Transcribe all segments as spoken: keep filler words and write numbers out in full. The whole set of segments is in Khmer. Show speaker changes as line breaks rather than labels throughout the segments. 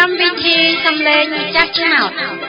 កម្មវិធីសំឡេងចាស់ឆ្នោត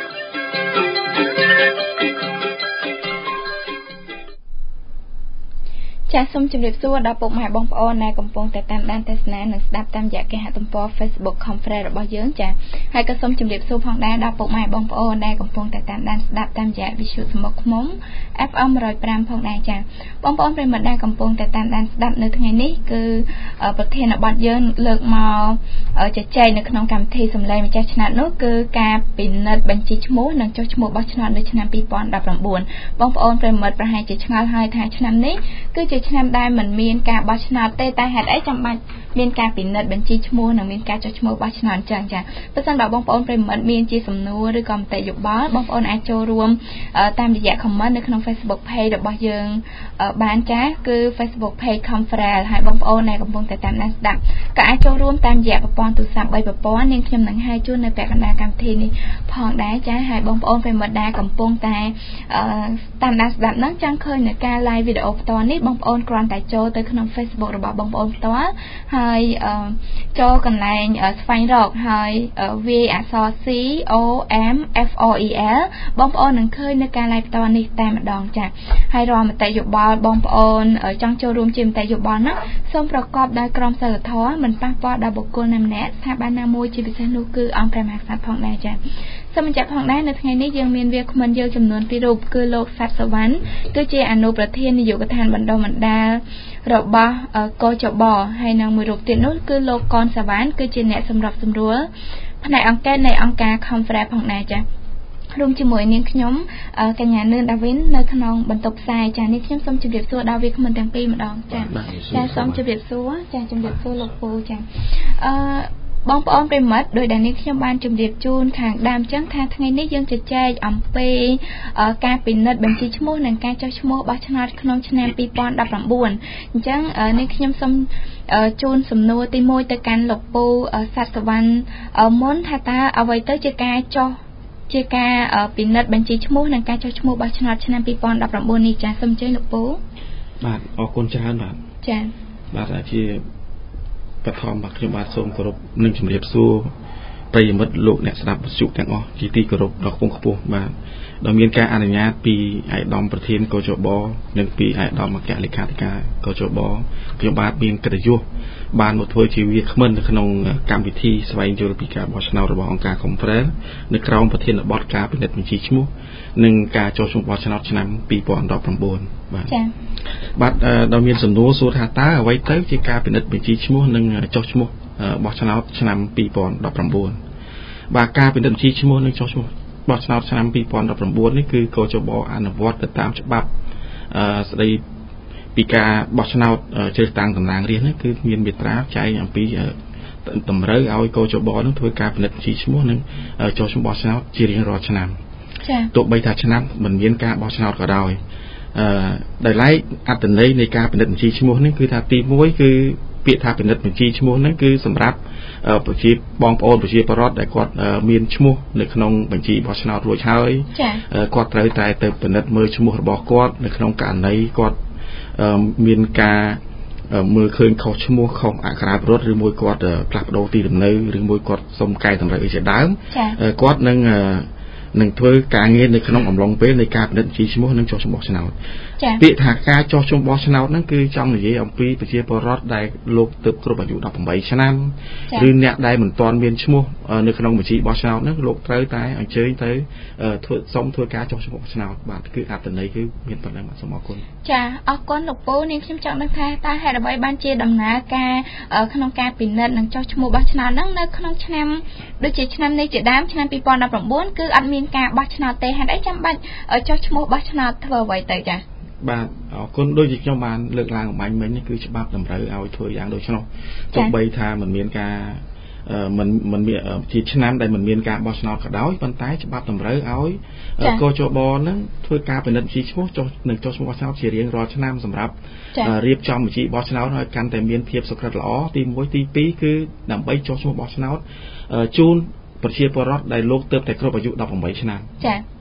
ចាសសូមជម្រាបសួរដល់ពុកម៉ែបងប្អូនដែលកំពុងតែតាមដានទស្សនានិងស្ដាប់តាមរយៈគេហទំព័រ Facebook Conference របស់យើងចាហើយក៏សូមជម្រាបសួរផងដែរដល់ពុកម៉ែបងប្អូនដែលកំពុងតែតាមដានស្ដាប់តាមរយៈវិទ្យុសំឡេងឃ្មុំ เอฟ เอ็ม หนึ่งศูนย์ห้า ផងដែរចាបងប្អូនប្រិយមិត្តដែលកំពុងតែតាមដានស្ដាប់នៅថ្ងៃនេះគឺប្រធានបទយើងលើកមកជជែកនៅក្នុងកម្មវិធីសំឡេងម្ចាស់ឆ្នោតនោះគឺការពិនិត្យបញ្ជីឈ្មោះនិងចុះឈ្មោះបោះឆ្នោតនៅឆ្នាំពីរពាន់ដប់ប្រាំបួនបងប្អូនប្រិយមិត្តប្រហែលជាឆ្ងល់ហើយថាឆ្នាំនេះគឺជាឆ្នាំដែលមិនមានការបោះឆ្នោតទេតែហេតុអីចាំបាច់មានការពិនិត្យបញ្ជីឈ្មោះនិងមានការចុះឈ្មោះបោះឆ្នោតអញ្ចឹងចាបើសិនបើបងប្អូនប្រិយមិត្តមានជាសំណួរឬក៏មតិយោបល់បងប្អូនអាចចូលរួមតាមរយៈ comment នៅក្នុង Facebook page របស់យើងបានចាគឺ Facebook page Conference ហើយបងប្អូនដែលកំពុងតែតាមដានស្ដាប់ក៏អាចចូលរួមតាមរយៈប្រព័ន្ធទូរស័ព្ទបីប្រព័ន្ធនាងខ្ញុំនឹងហៅជូននៅពាក់កណ្ដាលកម្មវិធីនេះផងដែរចាហើយបងប្អូនប្រិយមិត្តដែលកំពុងតែតាមដានស្ដាប់នឹងចង់ឃើញនៅការ live វីដេអូផ្ទាល់នេះបងប្អូនគ្រាន់តែចូលទៅក្នុង Facebook របស់បងប្អូនផ្ទាល់ហើយចូលកន្លែងស្វែងរកហើយវាយអក្សរ C O M F O E L បងប្អូននឹងឃើញនៅការ live ផ្ទាល់នេះតែម្ដងចាហើយរាល់មតិយោបល់បងប្អូនចង់ចូលរួមជាមតិយោបល់ណាសូមប្រកបដោយក្រមសីលធម៌មិនប៉ះពាល់ដល់បុគ្គលណាម្នាក់ស្ថាប័នណាមួយជាពិសេសនោះគឺអង្គព្រះមហាក្សត្រផងដែរចាសូមបញ្ជាក់ផងដែរនៅថ្ងៃនេះយើងមានវាគ្មិនយើងចំនួនពីររូបគឺលោកសាត់សវណ្ណគឺជាអនុប្រធាននាយកដ្ឋានបណ្ដុះបណ្ដាលរបស់កចបហើយនិងមួយរូបទៀតនោះគឺលោកកនសវណ្ណគឺជាអ្នកសម្របសម្រួលផ្នែកអង្គការនៃអង្គការ Conference ផងដែរចារួមជាមួយនាងខ្ញុំកញ្ញានឿនដាវីននៅក្នុងបន្ទប់ផ្សាយចានេះខ្ញុំសូមជម្រាបសួរដល់វាគ្មិនទាំងពីរម្ដងចាចាសូមជម្រាបសួរចាជម្រាបសួរលោកពូចាអឺបងប្អូនប្រិមិត្តដោយដែលនេះខ្ញុំបានជម្រាបជូនខាងដើមចឹងថាថ្ងៃនេះយើងជជែកអំពីការពិនិត្យបញ្ជីឈ្មោះនិងការចុះឈ្មោះបោះឆ្នោតក្នុងឆ្នាំពីរពាន់ដប់ប្រាំបួនអញ្ចឹងនេះខ្ញុំសូមជូនសំណួរទីមួយទៅកាន់លោកពូសាត់សវណ្ណមុនថាតើអ្វីទៅជាការចុះជាការពិនិត្យបញ្ជីឈ្មោះនិងការចុះឈ្មោះបោះឆ្នោតឆ្នាំពីរពាន់ដប់ប្រាំបួននេះចាសូមអញ្ជើញលោកពូ
បាទអរគុណច្រើនបាទ
ចា
បាទជាបឋមបាទខ្ញុំបាទសូមគោរពនិងជម្រាបសួរប្រិយមិត្តលោកអ្នកស្ដាប់វិទ្យុទាំងអស់ជាទីគោរពដ៏ខ្ពង់ខ្ពស់បាទដោយមានការអនុញ្ញាតពីឯកឧត្តមប្រធានកចបនិងពីឯកឧត្តមអគ្គលេខាធិការកចបខ្ញុំបាទមានកិត្តិយសបានមកធ្វើជាវាគ្មិននៅក្នុងកម្មវិធីស្វែងយល់ពីការបោះឆ្នោតរបស់អង្គការ Conference នៅក្រោមប្រធានបទការពិនិត្យបញ្ជីឈ្មោះនិងការចុះឈ្មោះបោះឆ្នោតឆ្នាំពីរពាន់ដប់ប្រាំបួនបាទចា៎បាទដោយមានសំណួរសួរថាតើអ្វីទៅជាការពិនិត្យបញ្ជីឈ្មោះនិងចុះឈ្មោះបោះឆ្នោតឆ្នាំពីរពាន់ដប់ប្រាំបួនបាទការពិនិត្យបញ្ជីឈ្មោះនិងចុះឈ្មោះបោះឆ្នោតឆ្នាំពីរពាន់ដប់ប្រាំបួននេះគឺកចបអនុវត្តទៅតាមច្បាប់ស្ដីពីការបោះឆ្នោតជ្រើសតាំងតំណាងរាស្ត្រនេះគឺមានមាត្រាចែងអំពីតម្រូវឲ្យកចបនឹងធ្វើការពិនិត្យបញ្ជីឈ្មោះនិងចុះឈ្មោះបោះឆ្នោតជារៀងរាល់ឆ្នាំចា៎ទោះបីថាឆ្នាំមិនមានការបោះឆ្នោតក៏ដោយអឺដោយឡែកអត្ថន័យនៃការពិនិត្យបញ្ជីឈ្មោះនេះគឺថាទីមួយគឺពាក្យថាពិនិត្យបញ្ជីឈ្មោះហ្នឹងគឺសម្រាប់ប្រជាបងប្អូនប្រជាពលរដ្ឋដែលគាត់មានឈ្មោះនៅក្នុងបញ្ជីបោះឆ្នោតរួចហើយគាត់ត្រូវតែទៅពិនិត្យមើលឈ្មោះរបស់គាត់នៅក្នុងករណីគាត់មានការមើលឃើញខុសឈ្មោះខុសអក្ខរាវិរុទ្ធឬមួយគាត់ផ្លាស់ប្ដូរទីលំនៅឬមួយគាត់សុំកែតម្រូវអីជាដើមគាត់នឹងនឹងធ្វើការងារនៅក្នុងអំឡុងពេលនៃការពិនិត្យបញ្ជីឈ្មោះនិងចុះឈ្មោះឆ្នោតពាក្យថាការចុះឈ្មោះបោះឆ្នោតហ្នឹងគឺចង់និយាយអំពីប្រជាពលរដ្ឋដែលលោកទើបគ្រប់អាយុដប់ប្រាំបីឆ្នាំឬអ្នកដែលមិនទាន់មានឈ្មោះនៅក្នុងបញ្ជីបោះឆ្នោតហ្នឹងលោកត្រូវតែអញ្ជើញទៅធ្វើសុំធ្វើការចុះឈ្មោះឆ្នោតបាទគឺអត្ថន័យគឺមានប៉ុណ្ណឹងបាទសូមអរគុណ
ចាអរគុណលោកពូនាងខ្ញុំចង់ដឹងថាតើហេតុអ្វីបានជាដំណើរការក្នុងការពិនិត្យនិងចុះឈ្មោះបោះឆ្នោតហ្នឹងនៅក្នុងឆ្នាំដូចជាឆ្នាំនេះជាដើមឆ្នាំពីរពាន់ដប់ប្រាំបួនគឺអត់មានការបោះឆ្នោតទេហេតុអីចាំបាច់ចុះឈ្មោះបោះឆ្នោតធ្វើអ្វីទៅចា
បាទអរគុណដូចជាខ្ញុំបានលើកឡើងអំបញ្ញមិញនេះគឺច្បាប់តម្រូវឲ្យធ្វើយ៉ាងដូចនោះទោះបីថាមិនមានការមិនមិនមានជាឆ្នាំដែលមិនមានការបោះឆ្នោតក៏ដោយប៉ុន្តែច្បាប់តម្រូវឲ្យកចបនឹងធ្វើការពិនិត្យបញ្ជីឈ្មោះចុះនឹងចុះឈ្មោះបោះឆ្នោតជារៀងរាល់ឆ្នាំសម្រាប់រៀបចំបញ្ជីបោះឆ្នោតឲ្យកាន់តែមានភាពសុក្រឹតល្អទីមួយទីពីរគឺដើម្បីចុះឈ្មោះបោះឆ្នោតជូនប្រជាពលរដ្ឋដែលលោកទើបតែគ្រប់អាយុដប់ប្រាំបីឆ្នាំ
ចា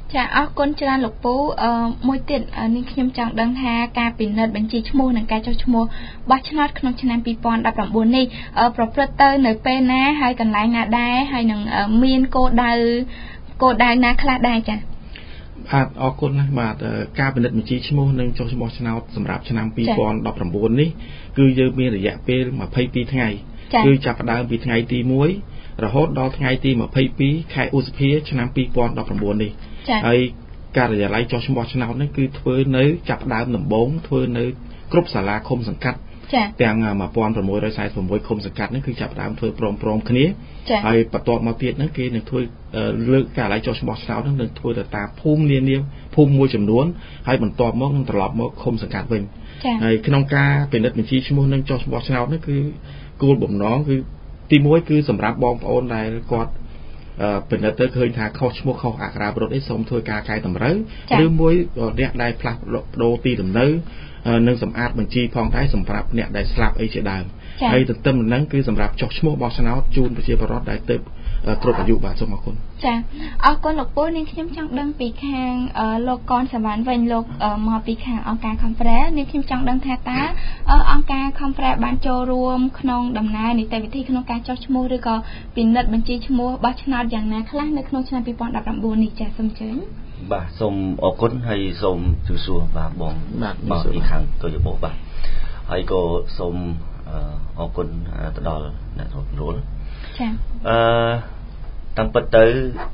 ចាអរគុណច្រើនលោកពូអឺមួយទៀតនេះខ្ញុំចង់ដឹងថាការពិនិត្យបញ្ជីឈ្មោះនិងការចុះឈ្មោះបោះឆ្នោតក្នុងឆ្នាំពីរពាន់ដប់ប្រាំបួននេះប្រព្រឹត្តទៅនៅពេលណាហើយកន្លែងណាដែរហើយនឹងមានគោលដៅគោលដៅណាខ្លះដែរចា
បាទអរគុណណាស់បាទការពិនិត្យបញ្ជីឈ្មោះនិងចុះឈ្មោះឆ្នោតសម្រាប់ឆ្នាំពីរពាន់ដប់ប្រាំបួននេះគឺយើងមានរយៈពេលម្ភៃពីរថ្ងៃគឺចាប់ផ្ដើមពីថ្ងៃទីមួយរហូតដល់ថ្ងៃទីម្ភៃពីរខែឧសភាឆ្នាំពីរពាន់ដប់ប្រាំបួននេះហើយការិយាល័យចុះឈ្មោះឆ្នោតនេះគឺធ្វើនៅចាប់ផ្ដើមដំបូងធ្វើនៅគ្រប់សាលាឃុំសង្កាត់ទាំងmột nghìn sáu trăm bốn mươi sáuឃុំសង្កាត់នេះគឺចាប់ផ្ដើមធ្វើព្រមព្រមគ្នាហើយបន្ទាប់មកទៀតហ្នឹងគេនឹងធ្វើលើកការិយាល័យចុះឈ្មោះឆ្នោតហ្នឹងនឹងធ្វើទៅតាមភូមិនានាភូមិមួយចំនួនហើយបន្ទាប់មកនឹងត្រឡប់មកឃុំសង្កាត់វិញហើយក្នុងការពិនិត្យបញ្ជីឈ្មោះនិងចុះឈ្មោះឆ្នោតនេះគឺគោលបំណងគឺទីមួយគឺសម្រាប់បងប្អូនដែលគាត់ពិនិត្យទៅឃើញថាខុសឈ្មោះខុសអក្ខរាប្រវត្តិអីសូមធ្វើការកែតម្រូវឬមួយអ្នកដែលផ្លាស់ប្ដូរទីលំនៅនិងសម្អាតបញ្ជីផងដែរសម្រាប់អ្នកដែលស្លាប់អីជាដើមហើយទន្ទឹមនឹងហ្នឹងគឺសម្រាប់ចុះឈ្មោះបោះឆ្នោតជូនប្រជាពលរដ្ឋដែលទៅគ្រប់អាយុបាទសូមអរគុណ
ចាអរគុណលោកពូនាងខ្ញុំចង់ដឹងពីខាងលោកកនសវណ្ណវិញលោកមកពីខាងអង្គការ Confrere នាងខ្ញុំចង់ដឹងថាតើអង្គការ Confrere បានចូលរួមក្នុងដំណើរនីតិវិធីក្នុងការចុះឈ្មោះឬក៏ពិនិត្យបញ្ជីឈ្មោះបោះឆ្នោតយ៉ាងណាខ្លះនៅក្នុងឆ្នាំពីរពាន់ដប់ប្រាំបួននេះចាសូមអញ្ជើញ
បាទសូមអរគុណហើយសូមជម្រាបសួរបាទបងមកពីខាងកយបបាទហើយក៏សូមអរគុណទៅដល់អ្នកស្រុករួល
ចា
អឺតាមពិតទៅ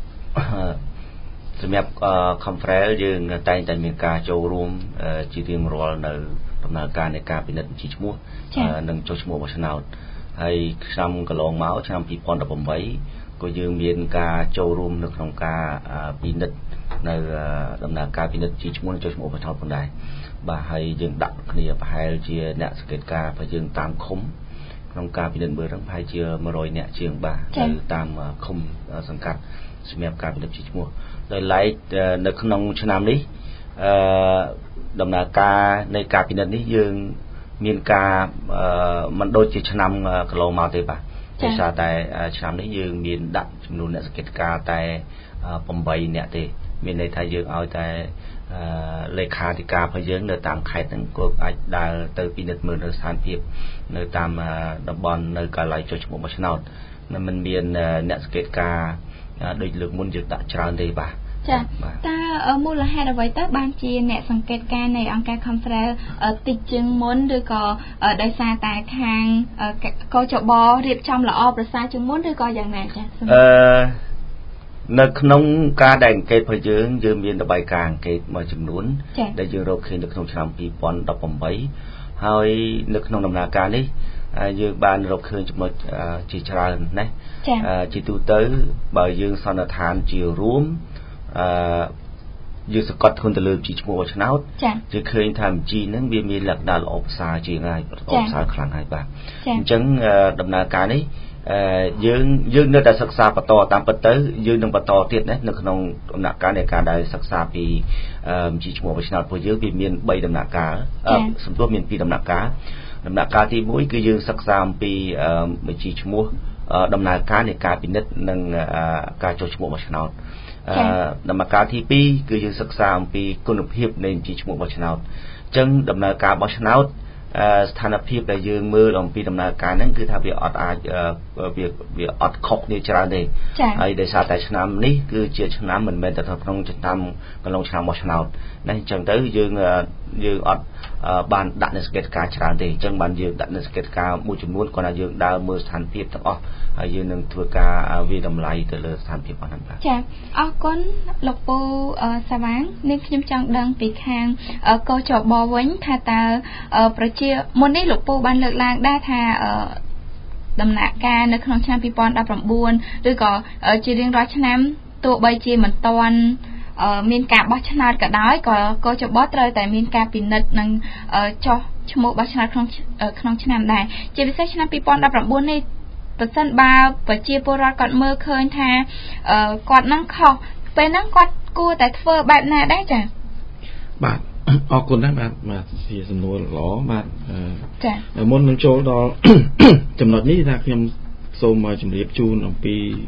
សម្រាប់ Confrere យើងតែងតែមានការចូលរួមជារៀងរាល់នៅដំណើរការនៃការពិនិត្យបញ្ជីឈ្មោះនិងចុះឈ្មោះបោះឆ្នោតហើយឆ្នាំកន្លងមកឆ្នាំពីរពាន់ដប់ប្រាំបីក៏យើងមានការចូលរួមនៅក្នុងការពិនិត្យនៅដំណើរការពិនិត្យជីឈ្មោះនិងចុះឈ្មោះបោះឆ្នោតផងដែរបាទហើយយើងដាក់គ្នាប្រហែលជាអ្នកសង្កេតការរបស់យើងតាមឃុំក្នុងការពិនិត្យមើលហ្នឹងប្រហែលជាមួយរយនាក់ជាងបាទនៅតាមឃុំសង្កាត់សម្រាប់ការពិនិត្យជីឈ្មោះដោយឡែកនៅក្នុងឆ្នាំនេះអឺដំណើរការនៃការពិនិត្យនេះយើងមានការមិនដូចជាឆ្នាំកន្លងមកទេបាទដោយសារតែឆ្នាំនេះយើងមានដាក់ចំនួនអ្នកសង្កេតការតែប្រាំបីនាក់ទេមានន័យថាយើងឲ្យតែលេខាធិការរបស់យើងនៅតាមខេត្តហ្នឹងក៏អាចដើរទៅពិនិត្យមើលនៅស្ថានភាពនៅតាមតំបន់នៅការិយាល័យចុះឈ្មោះបោះឆ្នោតមិនមានអ្នកសង្កេតការដូចលើកមុនយើងដាក់ច្រើនទេបាទ
ចាតើមូលហេតុអ្វីទៅបានជាអ្នកសង្កេតការនៃអង្គការ Confrere តិចជាងមុនឬក៏ដោយសារតែខាងកោចបរៀបចំល្អប្រសើរជាងមុនឬក៏យ៉ាងណាចា
អឺនៅក្នុងការដែលអង្កេតរបស់យើងយើងមានរបាយការណ៍អង្កេតមួយចំនួនដែលយើងរកឃើញនៅក្នុងឆ្នាំពីរពាន់ដប់ប្រាំបីហើយនៅក្នុងដំណើរការនេះយើងបានរកឃើញចំណុចជាច្រើនណាជាទូទៅបើយើងសន្និដ្ឋានជារួមអឺយើងសង្កត់ធ្ងន់ទៅលើជីឈ្មោះបោះឆ្នោតយើងឃើញថាបញ្ជីហ្នឹងវាមានលក្ខណៈល្អប្រសើរជាងហើយល្អប្រសើរខ្លាំងហើយបាទអញ្ចឹងដំណើរការនេះអឺយើងយើងនៅតែសិក្សាបន្តតាមពិតទៅយើងនឹងបន្តទៀតណានៅក្នុងដំណាក់កាលនៃការដែលសិក្សាពីបញ្ជីឈ្មោះបោះឆ្នោតរបស់យើងវាមានបីដំណាក់កាលសំទោសមានពីរដំណាក់កាលដំណាក់កាលទីមួយគឺយើងសិក្សាអំពីបញ្ជីឈ្មោះដំណើរការនៃការពិនិត្យនិងការចុះឈ្មោះបោះឆ្នោតដំណើរការទីពីរគឺយើងសិក្សាអំពីគុណភាពនៃបញ្ជីឈ្មោះបោះឆ្នោតអញ្ចឹងដំណើរការបោះឆ្នោតស្ថានភាពដែលយើងមើលអំពីដំណើរការហ្នឹងគឺថាវាអត់អាចវាវាអត់ខុសគ្នាច្រើនទេហើយដោយសារតែឆ្នាំនេះគឺជាឆ្នាំមិនមែនតែក្នុងឆ្នាំកន្លងឆ្នាំបោះឆ្នោតណាអញ្ចឹងទៅយើងយើងអត់បានដាក់នៅសង្កេតការច្រើនទេអញ្ចឹងបានយើងដាក់នៅសង្កេតការមួយចំនួនគាត់ថាយើងដើរមើលស្ថានភាពទាំងអស់ហើយយើងនឹងធ្វើការវិតម្លៃទៅលើស្ថានភាពរបស់ហ្នឹងបាទ
ចាអរគុណលោកពូសាវាងនេះខ្ញុំចង់ដឹងពីខាងកោចបវិញថាតើប្រជាមុននេះលោកពូបានលើកឡើងដែរថាដំណាក់កាលនៅក្នុងឆ្នាំពីរពាន់ដប់ប្រាំបួនឬក៏ជារៀងរាល់ឆ្នាំទោះបីជាមិនទាន់មានការបោះឆ្នោតក៏ដោយក៏កោចបត្រូវតែមានការពិនិត្យនិងចុះឈ្មោះបោះឆ្នោតក្នុងក្នុងឆ្នាំដែរជាពិសេសឆ្នាំពីរពាន់ដប់ប្រាំបួននេះប្រសិនបើប្រជាពលរដ្ឋគាត់មើលឃើញថាគាត់នឹងខុសពេលហ្នឹងគាត់គួរតែធ្វើបែបណាដែរចា៎
បាទអរគុណណាស់បាទបាទជាសំណួរល្អបាទចា៎មុននឹងចូលដល់ចំណុចនេះថាខ្ញុំសូមជម្រាបជូនអំពី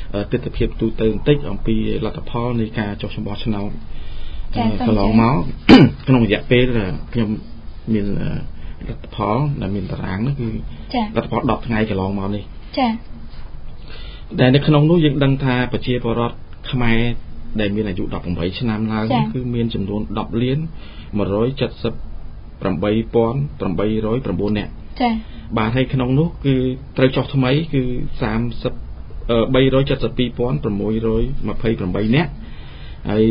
ទស្សនវិជ្ជាទូទៅបន្តិចអំពីលទ្ធផលនៃការចុះសម្បល់ឆ្នោតកន្លងមកក្នុងរយៈពេលខ្ញុំមានលទ្ធផលដែលមានតារាងនោះគឺលទ្ធផលដប់ថ្ងៃកន្លងមកនេះចា៎ដែលនៅក្នុងនោះយើងដឹងថាប្រជាពលរដ្ឋខ្មែរដែលមានអាយុដប់ប្រាំឆ្នាំឡើងគឺមានចំនួនដប់លានមួយរយเจ็ดสิบแปดพันแปดร้อยเก้าនាក់ចា៎បាទហើយក្នុងនោះគឺត្រូវចុះថ្មីគឺสามสิบเอ่อបីរយเจ็ดสิบสองพันหกร้อยยี่สิบแปดនាក់ហើយ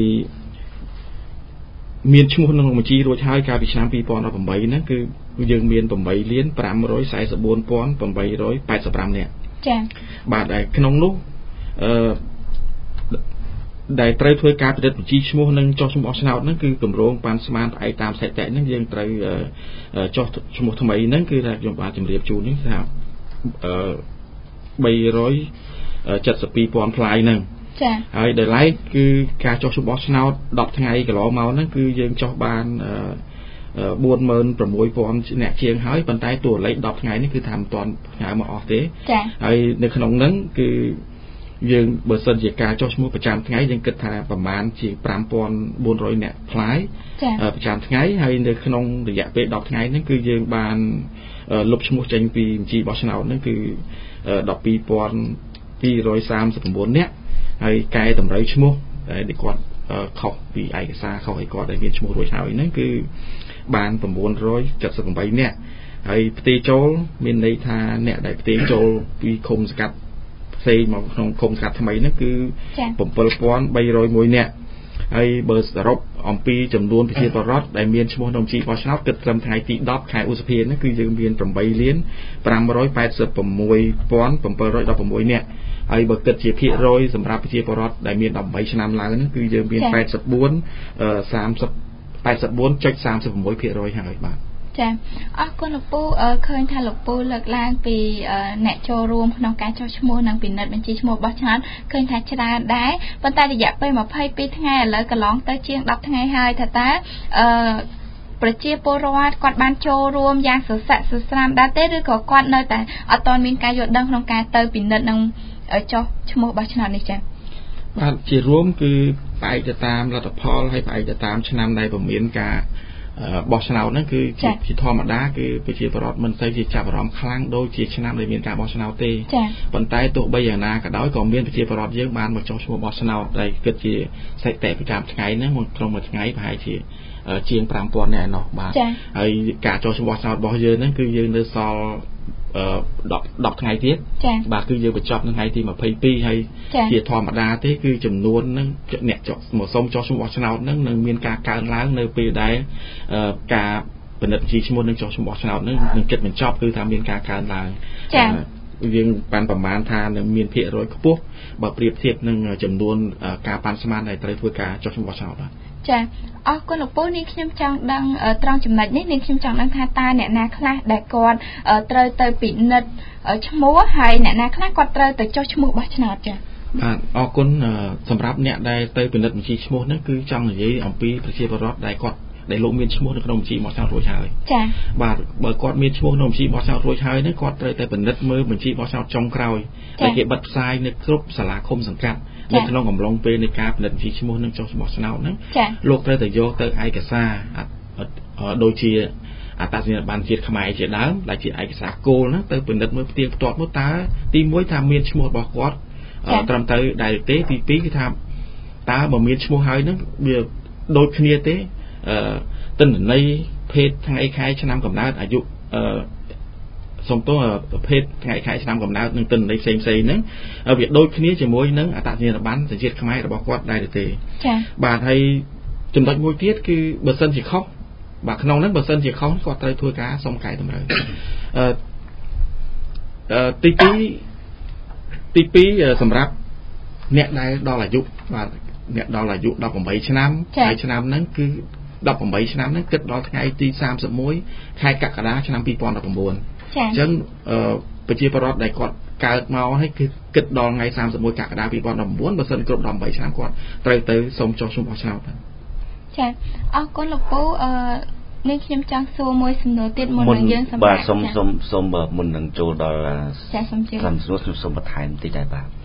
មានឈ្មោះក្នុងបញ្ជីរួចហើយកាលពីឆ្នាំពីរពាន់ដប់ប្រាំហ្នឹងគឺយើងមានแปดលានห้าร้อยสี่สิบสี่พันแปดร้อยแปดสิบห้าនាក់ចា៎បាទហើយក្នុងនោះអឺដែលត្រូវធ្វើការពិនិត្យបញ្ជីឈ្មោះនិងចុះសម្បល់ឆ្នោតហ្នឹងគឺគម្រោងបានស្មានផ្អែកតាមស្ថិតិហ្នឹងយើងត្រូវចុះឈ្មោះថ្មីហ្នឹងគឺថាខ្ញុំបានជម្រាបជូននេះថាអឺបីរយเจ็ดสิบสองพันផ្លាយហ្នឹងចា៎ហើយដែលឡែកគឺការចុះសម្បល់ឆ្នោតដប់ថ្ងៃកន្លងមកហ្នឹងគឺយើងចុះបានអឺបួនម៉ឺនប្រាំមួយពាន់អ្នកជាងហើយប៉ុន្តែតួលេខដប់ថ្ងៃនេះគឺថាមិនទាន់ផ្ញើមកអស់ទេចា៎ហើយនៅក្នុងហ្នឹងគឺយើងបើសិនជាការចុះឈ្មោះប្រចាំថ្ងៃយើងគិតថាប្រមាណជាห้าพันสี่ร้อยអ្នកផ្លាយប្រចាំថ្ងៃហើយនៅក្នុងរយៈពេលដប់ថ្ងៃហ្នឹងគឺយើងបានលុបឈ្មោះចេញពីបញ្ជីបោះឆ្នោតហ្នឹងគឺដប់ពីរពាន់ពីររយសាមសិប៩អ្នកហើយកែតម្រូវឈ្មោះដែលគាត់ខុសពីឯកសារខុសឲ្យគាត់ដែលមានឈ្មោះរួចហើយហ្នឹងគឺបាន九រយเจ็ดสิบแปดអ្នកហើយផ្ទេរចូលមានន័យថាអ្នកដែលផ្ទេរចូលពីឃុំសង្កាត់ផ្សេងមកក្នុងឃុំសង្កាត់ថ្មីហ្នឹងគឺbảyพันสามร้อยเอ็ดអ្នកហើយបើសរុបអំពីចំនួនប្រជាពលរដ្ឋដែលមានឈ្មោះក្នុងបញ្ជីបោះឆ្នោតគិតត្រឹមថ្ងៃទីដប់ខែឧសភាហ្នឹងគឺយើងមានแปดលានห้าร้อยแปดสิบหกพันเจ็ดร้อยสิบหกអ្នកហើយបើគិតជាភាគរយសម្រាប់ប្រជាពលរដ្ឋដែលមានដប់ប្រាំឆ្នាំឡើងហ្នឹងគឺយើងមានแปดสิบสี่ 30 แปดสิบสี่จุดสามสิบหกភាគរយហើយបាទចាអរគុណលោកពូឃើញថាលោកពូលើកឡើងពីអ្នកចូលរួមក្នុងការចុះឈ្មោះនិងពិនិត្យបញ្ជីឈ្មោះបោះឆ្នោតឃើញថាច្រើនដែរប៉ុន្តែរយៈពេលยี่สิบสองថ្ងៃឥឡូវកន្លងទៅជាងដប់ថ្ងៃហើយថាតើអឺប្រជាពលរដ្ឋគាត់បានចូលរួមយ៉ាងសស្រាក់សស្រាំដែរទេឬក៏គាត់នៅតែអត់ទាន់មានការយល់ដឹងក្នុងការទៅពិនិត្យនិងចុះឈ្មោះបោះឆ្នោតនេះចាបាទជារួមគឺផ្អែកទៅតាមលទ្ធផលហើយផ្អែកទៅតាមឆ្នាំដែលពុំមានការបោះឆ្នោតហ្នឹងគឺជាធម្មតាគឺប្រជាពលរដ្ឋមិនសូវជាចាប់អារម្មណ៍ខ្លាំងដូចជាឆ្នាំដែលមានការបោះឆ្នោតទេប៉ុន្តែទោះបីយ៉ាងណាក៏ដោយក៏មានប្រជាពលរដ្ឋយើងបានមកចុះឈ្មោះបោះឆ្នោតដែលគិតជាស្ថិតិប្រចាំថ្ងៃហ្នឹងក្នុងមួយថ្ងៃប្រហែលជាជាងห้าพันនាក់ឯណោះបាទហើយការចុះឈ្មោះបោះឆ្នោតរបស់យើងហ្នឹងគឺយើងនៅសល់អឺ10 10ថ្ងៃទៀតបាទគឺយើងបញ្ចប់នៅថ្ងៃទីยี่สิบสองហើយជាធម្មតាទេគឺចំនួនហ្នឹងអ្នកចុះមកសុំចុះឈ្មោះបោះឆ្នោតហ្នឹងនឹងមានការកើនឡើងនៅពេលដែលការពិនិត្យបញ្ជីឈ្មោះនឹងចុះឈ្មោះបោះឆ្នោតហ្នឹងនឹងគិតបញ្ចប់គឺថាមានការកើនឡើងចា៎យើងបានប្រមាណថានឹងមានភាគរយខ្ពស់បើប្រៀបធៀបនឹងចំនួនការប៉ាន់ស្មានដែលត្រូវធ្វើការចុះឈ្មោះបោះឆ្នោតបាទចាអរគុណលោកពូនេះខ្ញុំចង់ដឹងត្រង់ចំណុចនេះនេះខ្ញុំចង់ដឹងថាតើអ្នកណាខ្លះដែលគាត់ត្រូវទៅពិនិត្យឈ្មោះហើយអ្នកណាខ្លះគាត់ត្រូវទៅចុះឈ្មោះបោះឆ្នោតចាបាទអរគុណសម្រាប់អ្នកដែលទៅពិនិត្យបញ្ជីឈ្មោះហ្នឹងគឺចង់និយាយអំពីប្រជាពលរដ្ឋដែលគាត់ដែលលោកមានឈ្មោះនៅក្នុងបញ្ជីបោះឆ្នោតរួចហើយចាបាទបើគាត់មានឈ្មោះក្នុងបញ្ជីបោះឆ្នោតរួចហើយហ្នឹងគាត់ត្រូវតែពិនិត្យមើលបញ្ជីបោះឆ្នោតចុងក្រោយដែលគេបិទផ្សាយនៅគ្រប់សាលាឃុំសង្កាត់នៅក្នុងកំឡុងពេលនៃការពិនិត្យបញ្ជីឈ្មោះនិងចុះឈ្មោះឆ្នោតហ្នឹងលោកត្រូវតែយកទៅឯកសារដូចជាអត្តសញ្ញាណប័ណ្ណជាតិខ្មែរជាដើមដែលជាឯកសារគោលហ្នឹងទៅពិនិត្យមើលផ្ទៀងផ្ទាត់មកតើទីមួយថាមានឈ្មោះរបស់គាត់ត្រឹមត្រូវដែរទេទីពីរគឺថាតើបើមានឈ្មោះហើយហ្នឹងវាដូចគ្នាទេអឺទិន្នន័យភេទថ្ងៃខែឆ្នាំកំណើតអាយុអឺសូមទោសប្រភេទថ្ងៃខែឆ្នាំកំណើតនិងទិន្នន័យផ្សេងៗហ្នឹងវាដូចគ្នាជាមួយនឹងអត្តសញ្ញាណប័ណ្ណជាតិខ្មែររបស់គាត់ដែរទេចា៎បាទហើយចំណុចមួយទៀតគឺបើសិនជាខុសបាទក្នុងហ្នឹងបើសិនជាខុសគាត់ត្រូវធ្វើការសុំកែតម្រូវអឺអឺទីពីរទីពីរសម្រាប់អ្នកដែលដល់អាយុបាទអ្នកដល់អាយុដប់ប្រាំឆ្នាំហើយឆ្នាំហ្នឹងគឺដប់ប្រាំឆ្នាំហ្នឹងគិតដល់ថ្ងៃទីសាមសិបមួយខែកក្កដាឆ្នាំពីរពាន់ដប់ប្រាំអញ្ចឹងប្រជាពលរដ្ឋដែលគាត់កើតមកហើយគឺគិតដល់ថ្ងៃសាមសិបមួយកក្កដាពីរពាន់ដប់ប្រាំបើសិនគ្រប់ដប់ប្រាំឆ្នាំគាត់ត្រូវទៅសូមចុះឈ្មោះបោះឆ្នោតចាអរគុណលោកពូអឺនេះខ្ញុំចង់សួរមួយសំណួរទៀតមុននឹងយើងសម្រាប់បាទសូមសូមសូមមុននឹងចូលដល់ចាសូមជឿខ្ញុំសូមបន្ថែមបន្តិចដែរបាទអ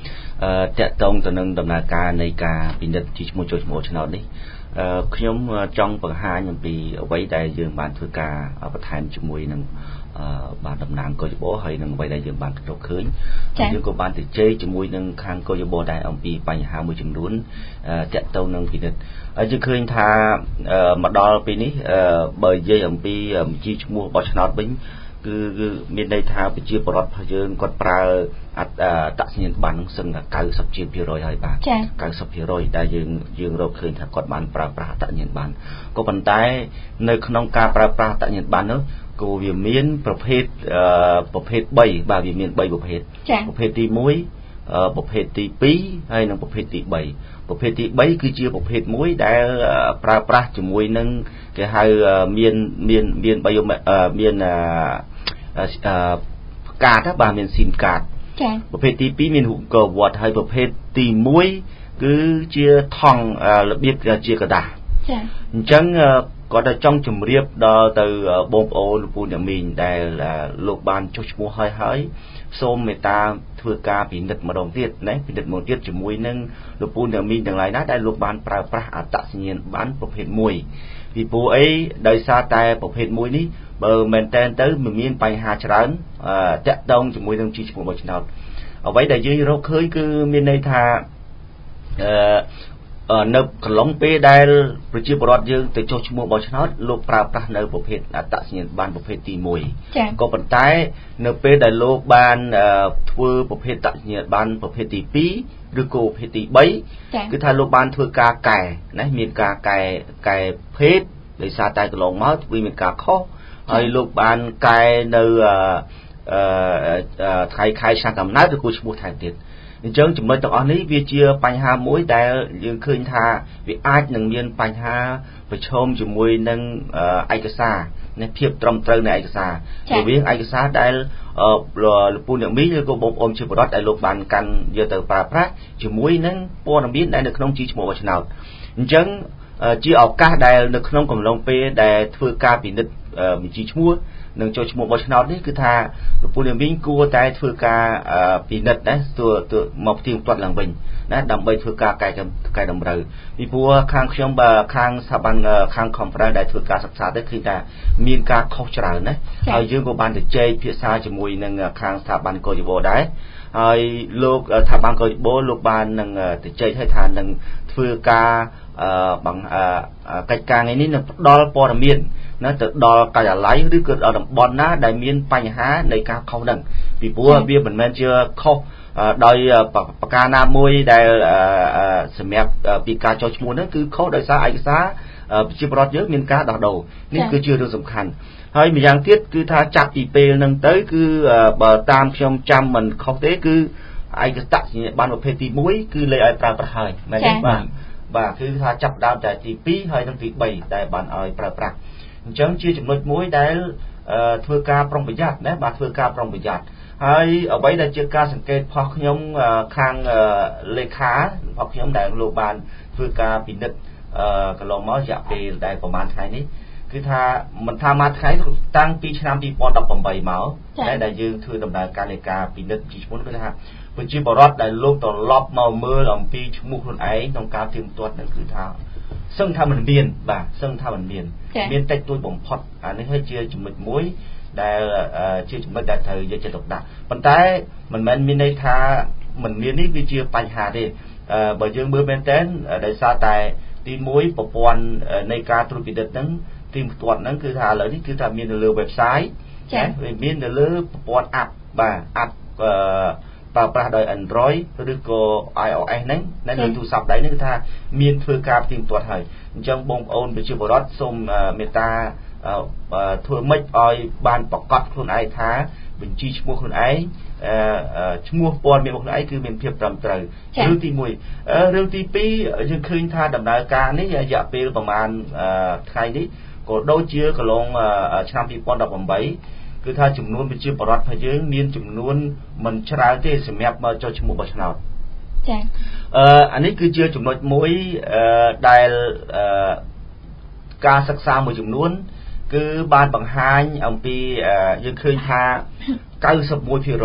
តកតងទៅនឹងដំណើរការនៃការពិនិត្យជីឈ្មោះចូលឈ្មោះឆ្នោតនេះខ្ញុំចង់បង្ហាញអំពីអ្វីដែលយើងបានធ្វើការបន្ថែមជាមួយនឹងបានតំណាងកោយបោហើយនឹងអ្វីដែលយើងបានរកឃើញយើងក៏បានទៅជែកជាមួយនឹងខាងកោយបោដែរអំពីបញ្ហាមួយចំនួនតកតងនឹងពិនិត្យហើយយើងឃើញថាមកដល់ពេលនេះបើនិយាយអំពីជីឈ្មោះបោះឆ្នោតវិញគឺគឺមានន័យថាប្រជាពលរដ្ឋរបស់យើងគាត់ប្រើអត្តសញ្ញាណប័ណ្ណនឹងសឹងតែ 90% ហើយបាទ 90% ដែលយើងយើងរកឃើញថាគាត់បានប្រើប្រាស់អត្តសញ្ញាណប័ណ្ណក៏ប៉ុន្តែនៅក្នុងការប្រើប្រាស់អត្តសញ្ញាណប័ណ្ណនោះក៏វាមានប្រភេទប្រភេទ3បាទវាមាន3ប្រភេទប្រភេទទី1ប្រភេទទី2ហើយនិងប្រភេទទី3ប្រភេទទី3គឺជាប្រភេទមួយដែលប្រើប្រាស់ជាមួយនឹងគេហៅមានមានមានបាយមានកាតបាទមានស៊ីមកាតចា៎ប្រភេទទី2មានរូបកវត្តហើយប្រភេទទី1គឺជាថង់របៀបជាกระดาษចា៎អញ្ចឹងគាត់តែចង់ជម្រាបដល់ទៅបងប្អូនលោកពូអ្នកមីងដែលលោកបានចុះឈ្មោះហើយហើយសូមមេត្តាធ្វើការពិនិត្យម្ដងទៀតណាពិនិត្យមកទៀតជាមួយនឹងលោកពូអ្នកមីងទាំងឡាយណាដែលលោកបានប្រើប្រាស់អត្តសញ្ញាណប័ណ្ណប្រភេទ1ពីព្រោះអីដោយសារតែប្រភេទ1នេះបើមែនតែនទៅមិនមានបញ្ហាច្រើនតាក់ទងជាមួយនឹងជីឈ្មោះបោះឆ្នោតអ្វីដែលយើងរកឃើញគឺមានន័យថាអឺនៅកន្លងពេលដែលប្រជាពលរដ្ឋយើងទៅចុះឈ្មោះបោះឆ្នោតលោកប្រើប្រាស់នៅប្រភេទអត្តសញ្ញាណប័ណ្ណប្រភេទទី1ក៏ប៉ុន្តែនៅពេលដែលលោកបានធ្វើប្រភេទអត្តសញ្ញាណប័ណ្ណប្រភេទទី2ឬក៏ប្រភេទទី3គឺថាលោកបានធ្វើការកែណាមានការកែកែភេទដោយសារតែកន្លងមកវាមានការខុសហើយលោកបានកែនៅអឺថ្ងៃខែឆ្នាំកំណើតឬក៏ឈ្មោះថែមទៀតអញ្ចឹងចំណុចទាំងអស់នេះវាជាបញ្ហាមួយដែលយើងឃើញថាវាអាចនឹងមានបញ្ហាប្រឈមជាមួយនឹងឯកសារនៃភាពត្រឹមត្រូវនៃឯកសាររវាងឯកសារដែលលោកពូអ្នកមីងឬក៏បងប្អូនជាពលរដ្ឋដែលលោកបានកាន់យកទៅប្រើប្រាស់ជាមួយនឹងព័ត៌មានដែលនៅក្នុងជីឈ្មោះបោះឆ្នោតអញ្ចឹងជាឱកាសដែលនៅក្នុងកំឡុងពេលដែលធ្វើការពិនិត្យបញ្ជីឈ្មោះនឹងចូលឈ្មោះបោះឆ្នោតនេះគឺថាលោកពូអ្នកមីងគួរតែធ្វើការពិនិត្យណាទៅទៅមកផ្ទៀងផ្ទាត់ឡើងវិញណាដើម្បីធ្វើការកែកែតម្រូវពីព្រោះខាងខ្ញុំបើខាងស្ថាប័នខាង conference ដែលធ្វើការសិក្សាទៅគឺថាមានការខុសច្រើនណាហើយយើងក៏បានទៅជែកភាសាជាមួយនឹងខាងស្ថាប័នកោយបោដែរហើយលោកស្ថាប័នកោយបោលោកបាននឹងទៅជែកឲ្យថានឹងធ្វើការអឺbằngកិច្ចការថ្ងៃនេះនឹងផ្ដល់ព័ត៌មានណាទៅដល់ការិយាល័យឬក៏ដល់តំបន់ណាដែលមានបញ្ហានៃការខុសហ្នឹងពីព្រោះវាមិនមែនជាខុសដោយប្រការណាមួយដែលសម្រាប់ពីការចុះឈ្មោះហ្នឹងគឺខុសដោយសារឯកសារប្រជាពលរដ្ឋយើងមានការដោះដូរនេះគឺជារឿងសំខាន់ហើយម្យ៉ាងទៀតគឺថាចាប់ពីពេលហ្នឹងទៅគឺបើតាមខ្ញុំចាំមិនខុសទេគឺឯកសារបានប្រភេទទី1គឺលេខឲ្យប្រើប្រាស់ហើយមែនទេបាទបាទគឺថាចាប់ដើមតែទី2ហើយនិងទី3ដែលបានឲ្យប្រើប្រាស់អញ្ចឹងជាចំណុចមួយដែលធ្វើការប្រុងប្រយ័ត្នណាបាទធ្វើការប្រុងប្រយ័ត្នហើយអ្វីដែលជាការសង្កេតផុសខ្ញុំខាងលេខាផុសខ្ញុំដែលលោកបានធ្វើការពិនិត្យកន្លងមករយៈពេលដែលប្រហែលថ្ងៃនេះគឺថាមិនថាមួយថ្ងៃតាំងពីឆ្នាំពីរពាន់ដប់ប្រាំបីមកដែលយើងធ្វើដំណើរការនៃការពិនិត្យពីឈ្មោះគឺថាប្រជាពលរដ្ឋដែលលោកត្រឡប់មកមើលអំពីឈ្មោះខ្លួនឯងក្នុងការទៀងទាត់នឹងគឺថាសឹងថាមិនមានបាទសឹងថាមិនមានមានតិចតួចបំផុតអានេះហើយជាចំណុចមួយដែលជាចំណុចដែលត្រូវយកចិត្តទុកដាក់ប៉ុន្តែមិនមែនមានន័យថាមិនមាននេះវាជាបញ្ហាទេបើយើងមើលមែនតើដោយសារតែទី1ប្រព័ន្ធនៃការត្រួតពិនិត្យហ្នឹងទីផ្ទាត់ហ្នឹងគឺថាឥឡូវនេះគឺថាមាននៅលើ website ចា៎វាមាននៅលើប្រព័ន្ធ app បាទ app ប្រើប្រាស់ដោយ Android ឬក៏ iOS ហ្នឹងនៅលើទូរស័ព្ទដៃនេះគឺថាមានធ្វើការផ្ទៀងផ្ទាត់ហើយអញ្ចឹងបងប្អូនប្រជាពលរដ្ឋសូមមេត្តាធ្វើម៉េចឲ្យបានប្រកាសខ្លួនឯងថាបញ្ជីឈ្មោះខ្លួនឯងឈ្មោះព័ត៌មានរបស់ខ្លួនឯងគឺមានភាពត្រឹមត្រូវរឿងទី1រឿងទី2យើងឃើញថាដំណើរការនេះរយៈពេលប្រហែលថ្ងៃនេះក៏ដូចជាកន្លងឆ្នាំពីរពាន់ដប់ប្រាំបីគឺថាចំនួនប្រជាពលរដ្ឋរបស់យើងមានចំនួនមិនច្រើនទេសម្រាប់មកចុះឈ្មោះបោះឆ្នោតចា៎អឺអានេះគឺជាចំណុចមួយដែលការសិក្សាមួយចំនួនគឺបានបង្ហាញអំពីយើងឃើញថា 91%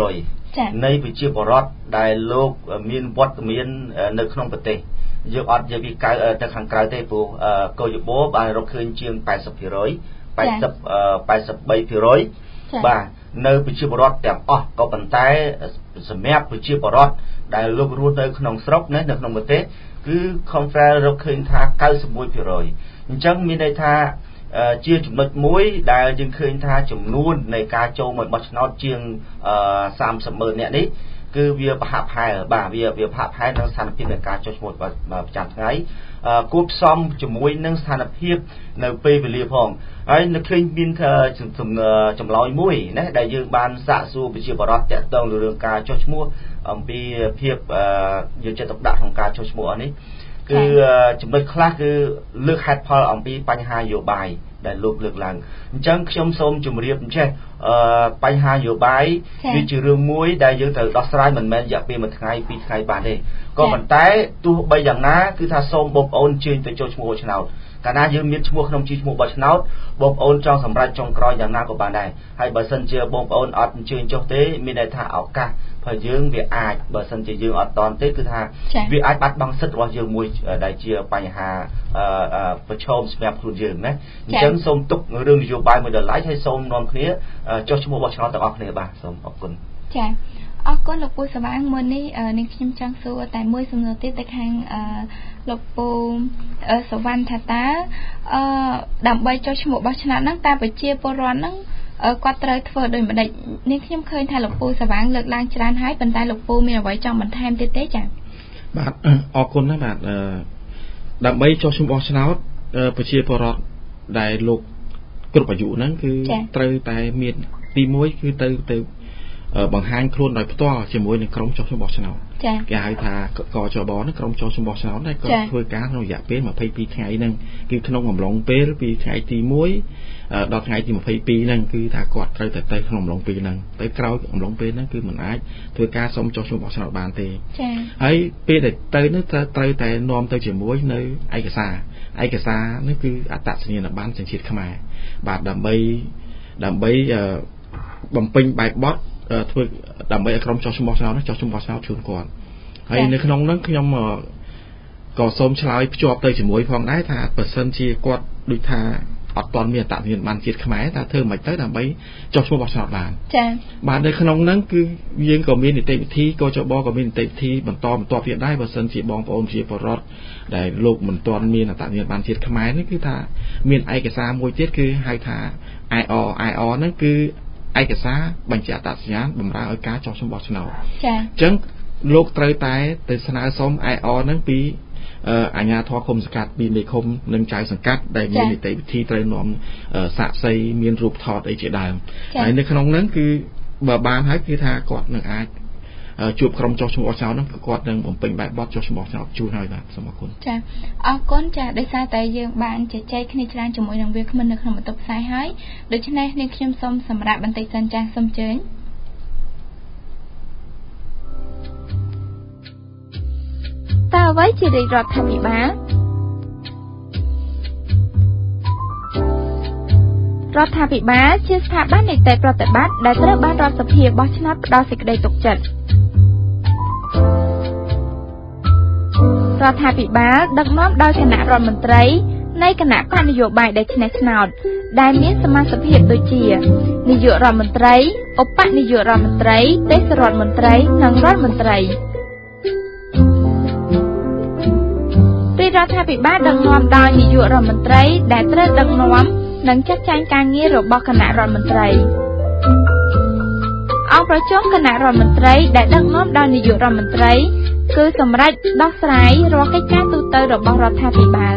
នៃប្រជាពលរដ្ឋដែលលោកមានវត្តមាននៅក្នុងប្រទេសយើងអត់និយាយពីក្រៅទៅខាងក្រៅទេព្រោះកោយបោបានរកឃើញជាង แปดสิบเปอร์เซ็นต์ แปดสิบ แปดสิบสามเปอร์เซ็นต์ បាទនៅប្រជាពលរដ្ឋទាំងអស់ក៏ប៉ុន្តែសម្រាប់ប្រជាពលរដ្ឋដែលលោករស់នៅក្នុងស្រុកនៅក្នុងប្រទេសគឺ Confrel រកឃើញថា 九十一เปอร์เซ็นต์ អញ្ចឹងមានន័យថាជាចំណុចមួយដែលយើងឃើញថាចំនួននៃការចូលមកបោះឆ្នោតជាងสามสิบម៉ឺននាក់នេះគឺវាប្រហាក់ប្រហែលបាទវាវាប្រហាក់ប្រហែលនឹងស្ថានភាពនៃការចុះឈ្មោះប្រចាំថ្ងៃគួបផ្សំជាមួយនឹងស្ថានភាពនៅពេលវេលាផងហើយនៅឃើញមានចម្លើយមួយណាដែលយើងបានសាកសួរប្រជាពលរដ្ឋតាក់ទងនឹងរឿងការចុះឈ្មោះអំពីភាពយកចិត្តទុកដាក់ក្នុងការចុះឈ្មោះនេះគឺចំណុចខ្លះគឺលើកហេតុផលអំពីបញ្ហានយោបាយដែលលោកលើកឡើងអញ្ចឹងខ្ញុំសូមជម្រាបអញ្ចេះបញ្ហានយោបាយវាជារឿងមួយដែលយើងត្រូវដោះស្រាយមិនមែនរយៈពេលមួយថ្ងៃពីរថ្ងៃបានទេក៏ប៉ុន្តែទោះបីយ៉ាងណាគឺថាសូមបងប្អូនជើញទៅចូលឈ្មោះបោះឆ្នោតកាលណាយើងមានឈ្មោះក្នុងជីឈ្មោះបោះឆ្នោតបងប្អូនចង់សម្រេចចុងក្រោយយ៉ាងណាក៏បានដែរហើយបើសិនជាបងប្អូនអត់អញ្ជើញចុះទេមានន័យថាឱកាសព្រោះយើងវាអាចបើសិនជាយើងអត់តន់ទេគឺថាវាអាចបាត់បង់សិទ្ធិរបស់យើងមួយដែលជាបញ្ហាប្រឈមសម្រាប់ខ្លួនយើងណាអញ្ចឹងសូមទុករឿងនយោបាយមួយដល់ឡែកហើយសូមនាំគ្នាចុះឈ្មោះបោះឆ្នោតទាំងអស់គ្នាបាទសូមអរគុណ
ចា៎អរគុណលោកពូសវាងមុននេះនាងខ្ញុំចង់សួរតែមួយសំណួរទៀតទៅខាងលោកពូសវណ្ណថាតើអឺដើម្បីចុះឈ្មោះបោះឆ្នោតហ្នឹងតើប្រជាពលរដ្ឋហ្នឹងគាត់ត្រូវធ្វើដូចម្ដេចនាងខ្ញុំឃើញថាលោកពូសវាងលើកឡើងច្រើនហើយប៉ុន្តែលោកពូមានអ្វីចង់បន្ថែមទៀតទេចា៎
បាទអរគុណណាស់បាទដើម្បីចុះឈ្មោះបោះឆ្នោតប្រជាពលរដ្ឋដែលលោកគ្រប់អាយុហ្នឹងគឺត្រូវតែមានទីមួយគឺទៅទៅបង្ហាញខ្លួនដោយផ្ទាល់ជាមួយនឹងក្រុមចុះឈ្មោះបោះឆ្នោតគេហៅថាកចបហ្នឹងក្រុមចុះឈ្មោះបោះឆ្នោតហ្នឹងក៏ធ្វើការក្នុងរយៈពេលยี่สิบสองថ្ងៃហ្នឹងគឺក្នុងអំឡុងពេលពីថ្ងៃទីមួយដល់ថ្ងៃទីยี่สิบสองហ្នឹងគឺថាគាត់ត្រូវតែទៅក្នុងអំឡុងពេលហ្នឹងទៅក្រោយអំឡុងពេលហ្នឹងគឺមិនអាចធ្វើការសុំចុះឈ្មោះបោះឆ្នោតបានទេចា៎ហើយពេលដែលទៅនោះត្រូវតែនាំទៅជាមួយនៅឯកសារឯកសារនេះគឺអត្តសញ្ញាណប័ណ្ណសញ្ជាតិខ្មែរបាទដើម្បីដើម្បីបំពេញបែបបទធ្វើដើម្បីឲ្យក្រុមចុះឈ្មោះឆ្នោតចុះឈ្មោះឆ្នោតជូនគាត់ហើយនៅក្នុងហ្នឹងខ្ញុំក៏សូមឆ្លើយភ្ជាប់ទៅជាមួយផងដែរថាបើសិនជាគាត់ដូចថាអត់ទាន់មានអត្តសញ្ញាណប័ណ្ណជាតិខ្មែរតើធ្វើមិនទៅដើម្បីចុះឈ្មោះបោះឆ្នោតបានចា៎បាទនៅក្នុងហ្នឹងគឺយើងក៏មាននីតិវិធីក៏ចបក៏មាននីតិវិធីបន្តបន្តទៀតដែរបើសិនជាបងប្អូនជាបរិវត្តដែលលោកមិនទាន់មានអត្តសញ្ញាណប័ណ្ណជាតិខ្មែរនេះគឺថាមានឯកសារមួយទៀតគឺហៅថា I R I R ហ្នឹងគឺឯកសារបញ្ជាក់អត្តសញ្ញាណបម្រើឲ្យការចុះឈ្មោះបោះឆ្នោតចា៎អញ្ចឹងលោកត្រូវតែទៅស្នើសុំ I R ហ្នឹងពីអាជ្ញាធរឃុំសង្កាត់ពីមេឃុំនិងចៅសង្កាត់ដែលមាននីតិវិធីត្រូវនាំសាក្សីមានរូបថតអីជាដើមហើយនៅក្នុងហ្នឹងគឺបើបានហើយគឺថាគាត់នឹងអាចជួបក្រុមចុះឈ្មោះបោះឆ្នោតហ្នឹងគាត់នឹងបំពេញបែបបទចុះឈ្មោះបោះឆ្នោតជូនហើយបាទសូមអរគុណ
ចាអរគុណចាដោយសារតែយើងបានជជែកគ្នាច្រើនជាមួយនឹងវាគ្មិននៅក្នុងបន្ទប់ផ្សាយហើយដូច្នេះនាងខ្ញុំសូមសម្រាប់បន្តិចសិនចាសូមអញ្ជើញតើអ្វីជារាជរដ្ឋាភិបាលរដ្ឋាភិបាលជាស្ថាប័ននីតិប្រតិបត្តិដែលត្រូវបានរដ្ឋសភាបោះឆ្នោតផ្ដល់សេចក្តីទុកចិត្តរដ្ឋាភិបាលដឹកនាំដោយគណៈរដ្ឋមន្ត្រីនៃគណៈបកនយោបាយដែលឈ្នះឆ្នោតដែលមានសមាជិកភាពដូចជានាយករដ្ឋមន្ត្រីឧបនាយករដ្ឋមន្ត្រីទេសរដ្ឋមន្ត្រីនិងរដ្ឋមន្ត្រីរដ្ឋាភិបាលដឹកនាំដោយនាយករដ្ឋមន្ត្រីដែលត្រូវដឹកនាំនិងចាត់ចែងការងាររបស់គណៈរដ្ឋមន្ត្រីអង្គប្រជុំគណៈរដ្ឋមន្ត្រីដែលដឹកនាំដោយនាយករដ្ឋមន្ត្រីគឺសម្រាប់ដោះស្រាយរាល់កិច្ចការទូទៅរបស់រដ្ឋាភិបាល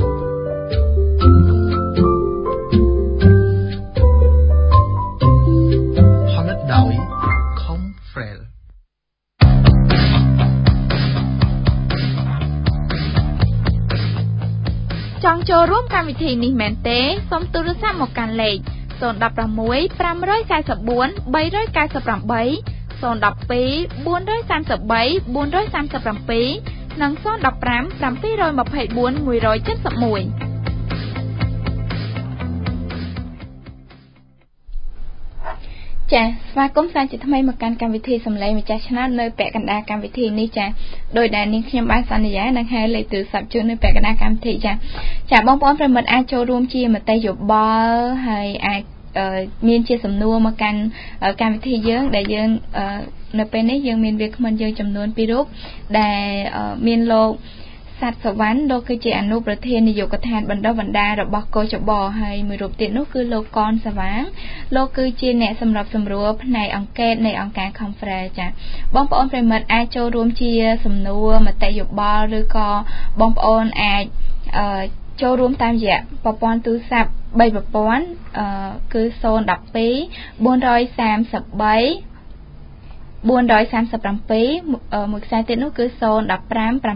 ផលិតដោយ Confrel
ចង់ចូលរួមកម្មវិធីនេះមែនទេសូមទូរស័ព្ទមកកាន់លេខศูนย์ หนึ่ง หก ห้า สี่ สี่ 9 8 3 9 8 0 1 2 4 3 3 4 4 3 7 និងศูนย์ หนึ่ง ห้า เจ็ด สี่ สอง สี่ หนึ่ง เจ็ด หนึ่งចចាស្វាគមន៍សាជាថ្មីមកកាន់កម្មវិធីសម្លេងម្ចាស់ឆ្នោតនៅពាក់កណ្ដាលកម្មវិធីនេះចាដោយដែលនាងខ្ញុំបានសន្យានឹងហៅលេខទូរស័ព្ទជូននៅពាក់កណ្ដាលកម្មវិធីចាចាបងប្អូនប្រិមិត្តអាចចូលរួមជាមតិយោបល់ហើយអាចមានជាសំណួរមកកាន់កម្មវិធីយើងដែលយើងនៅពេលនេះយើងមានវាគ្មិនយើងចំនួនពីររូបដែលមានលោកសាត់សវណ្ណលោកគឺជាអនុប្រធាននាយកដ្ឋានបណ្ដុះបណ្ដាលរបស់កោចបហើយមួយរូបទៀតនោះគឺលោកកនសវាងលោកគឺជាអ្នកសម្របសម្រួលផ្នែកអង្កេតនៃអង្គការ Conference ចាបងប្អូនប្រិមិត្តអាចចូលរួមជាសំណួរមតិយោបល់ឬក៏បងប្អូនអាចអឺចូលរួមតាមរយៈប្រព័ន្ធទូរស័ព្ទបីប្រព័ន្ធអឺគឺศูนย์ một hai 433 437មួយខ្សែទៀតនោះគឺศูนย์ mộtห้า 724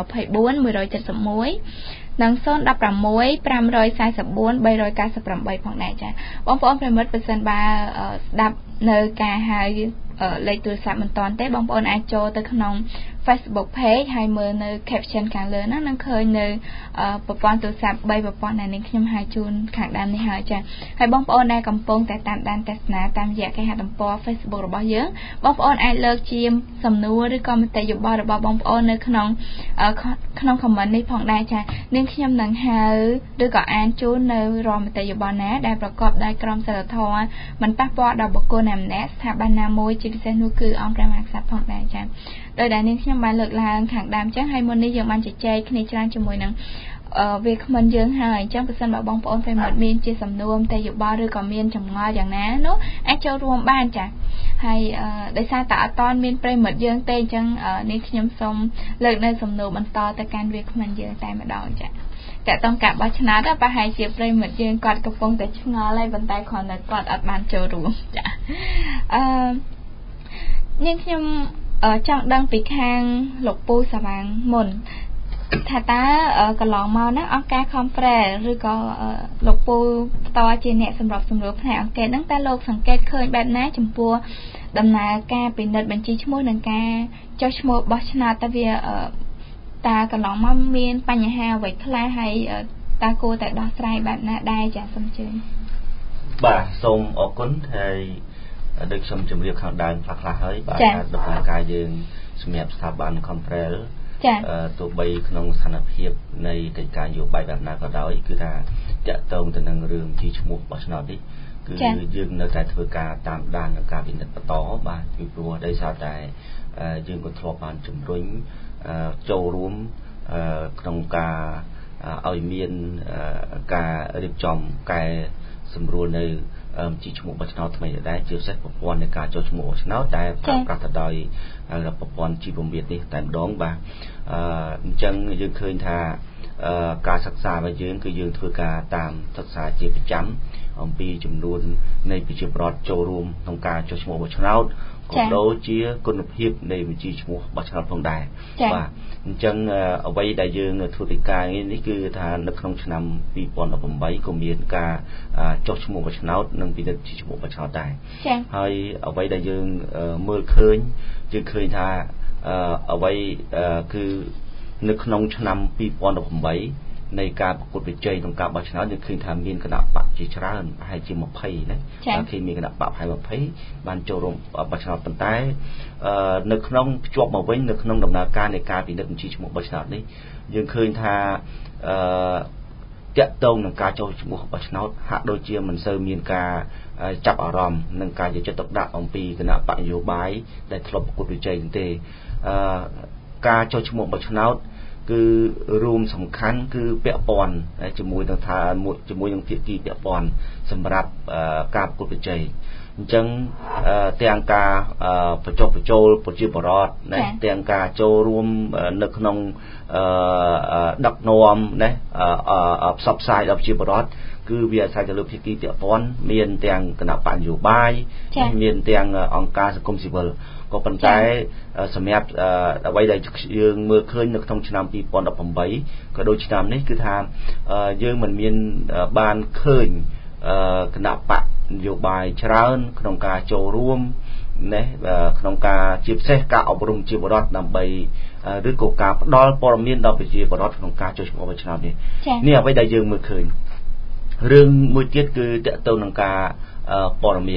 171និងศูนย์ mộtหก 544 398ផងដែរចាបងប្អូនប្រិមិត្តបើសិនបើស្ដាប់នៅការហៅលេខទូរស័ព្ទមិនតាន់ទេបងប្អូនអាចចូលទៅក្នុង Facebook page ហើយមើលនៅ caption ខាងលើហ្នឹងនឹងឃើញនៅប្រព័ន្ធទូរស័ព្ទបីប្រព័ន្ធដែលនាងខ្ញុំហៅជូនខាងដើមនេះហើយចាហើយបងប្អូនដែលកំពុងតែតាមដានទស្សនាតាមរយៈគេហទំព័រ Facebook របស់យើងបងប្អូនអាចលើកជាសំណួរឬក៏មតិយោបល់របស់បងប្អូននៅក្នុងក្នុង comment នេះផងដែរចានាងខ្ញុំនឹងហៅឬក៏អានជូននៅរាល់មតិយោបល់ណាដែលប្រកបដោយក្រមសីលធម៌មិនប៉ះពាល់ដល់បុគ្គលណាម្នាក់ស្ថាប័នណាមួយជាពិសេសនោះគឺអង្គព្រះមហាក្សត្រផងដែរចាដោយដែលនាងខ្ញុំបានលើកឡើងខាងដើមចឹងហើយមុននេះយើងបានជជែកគ្នាច្រើនជាមួយនឹងវាគ្មិនយើងហើយអញ្ចឹងបើសិនបើបងប្អូនប្រិមិត្តមានជាសំណួរមតិយោបល់ឬក៏មានចម្ងល់យ៉ាងណានោះអាចចូលរួមបានចាហើយដោយសារតែអត់តមានប្រិមិត្តយើងទេអញ្ចឹងនាងខ្ញុំសូមលើកនៅសំណួរបន្តទៅកាន់វាគ្មិនយើងតែម្ដងចាតែតង់ការបោះឆ្នោតប្រហែលជាប្រិមិត្តយើងគាត់កំពុងតែឆ្ងល់ហើយប៉ុន្តែគ្រាន់តែគាត់អត់បានចូលរួមចាអឺនាងខ្ញុំចង់ដឹងពីខាងលោកពូសវាងមុនថាតើកន្លងមកណាអង្គការ Conference ឬក៏លោកពូផ្ទាល់ជាអ្នកសម្របសម្រួលផ្នែកអង្កេតហ្នឹងតើលោកសង្កេតឃើញបែបណាចំពោះដំណើរការពិនិត្យបញ្ជីឈ្មោះនិងការចុះឈ្មោះបោះឆ្នោតតើវាតើកន្លងមកមានបញ្ហាអ្វីខ្លះហើយតើគួរតែដោះស្រាយបែបណាដែរចាសូមអញ្ជើញ
បាទសូមអរគុណហើយដូចខ្ញុំជម្រាបខាងដើមខ្លះៗហើយបាទដំណើរការយើងសម្រាប់ស្ថាប័ន Conference
ចា៎
ទោះបីក្នុងស្ថានភាពនៃកិច្ចការនយោបាយបែបណាក៏ដោយគឺថាតាក់ទងទៅនឹងរឿងជីឈ្មោះបោះឆ្នោតនេះគឺយើងនៅតែធ្វើការតាមដាននិងការពិនិត្យបន្តបាទពីព្រោះដោយសារតែយើងក៏ធ្លាប់បានជំរុញចូលរួមក្នុងការឲ្យមានការរៀបចំកែសម្រួលនៅជីឈ្មោះបោះឆ្នោតថ្មីដែរជាពិសេសប្រព័ន្ធនៃការចុះឈ្មោះបោះឆ្នោតតែប្រកាសទៅដោយប្រព័ន្ធជីវវិទ្យានេះតែម្ដងបាទអញ្ចឹងយើងឃើញថាការសិក្សារបស់យើងគឺយើងធ្វើការតាមសិក្សាជាប្រចាំអំពីចំនួននៃប្រជាពលរដ្ឋចូលរួមក្នុងការចុះឈ្មោះបោះឆ្នោតក៏ដូចជាគុណភាពនៃបញ្ជីឈ្មោះបោះឆ្នោតផងដែរបាទអញ្ចឹងអ្វីដែលយើងធ្វើកិច្ចការនេះគឺថានៅក្នុងឆ្នាំពីរពាន់ដប់ប្រាំបីក៏មានការចុះឈ្មោះបោះឆ្នោតនិងពិនិត្យឈ្មោះបោះឆ្នោតដែរហើយអ្វីដែលយើងមើលឃើញយើងឃើញថាអ្វីគឺនៅក្នុងឆ្នាំពីរពាន់ដប់ប្រាំបីនៃការប្រកួតប្រជែងក្នុងការបោះឆ្នោតយើងឃើញថាមានគណៈបកជាច្រើនប្រហែលជាยี่สิบណាគេមានគណៈបកប្រហែលยี่สิบបានចូលរួមបោះឆ្នោតប៉ុន្តែនៅក្នុងភ្ជាប់មកវិញនៅក្នុងដំណើរការនៃការពិនិត្យបញ្ជីឈ្មោះបោះឆ្នោតនេះយើងឃើញថាអឺតាក់ទងនឹងការចូលឈ្មោះបោះឆ្នោតហាក់ដូចជាមិនសូវមានការចាប់អារម្មណ៍នឹងការយកចិត្តទុកដាក់អំពីគណៈបកនយោបាយដែលធ្លាប់ប្រកួតប្រជែងទេអឺការចូលឈ្មោះបោះឆ្នោតគឺរួមសំខាន់គឺពាក់ព័ន្ធជាមួយនឹងថាជាមួយនឹងភាគីពាក់ព័ន្ធសម្រាប់ការប្រកួតប្រជែងអញ្ចឹងទាំងការបញ្ចុះបញ្ចូលប្រជាពលរដ្ឋណាទាំងការចូលរួមនៅក្នុងដឹកនាំណាផ្សព្វផ្សាយដល់ប្រជាពលរដ្ឋគឺវាអាស្រ័យទៅលើភាគីពាក់ព័ន្ធមានទាំងគណៈបកនយោបាយមានទាំងអង្គការសង្គមស៊ីវិលក៏ប៉ុន្តែសម្រាប់អ្វីដែលយើងមើលឃើញនៅក្នុងឆ្នាំពីរពាន់ដប់ប្រាំបីក៏ដូចឆ្នាំនេះគឺថាយើងមិនមានបានឃើញគណៈបកនយោបាយច្រើនក្នុងការចូលរួមណាក្នុងការជាពិសេសការអប់រំជាបរដ្ឋដើម្បីឬក៏ការផ្ដល់ព័ត៌មានដល់ប្រជាពលរដ្ឋក្នុងការចូលឈ្មោះបោះឆ្នោតនេះនេះអ្វីដែលយើងមើលឃើញរឿងមួយទៀតគឺតកតទៅនឹងការព័ត៌មានព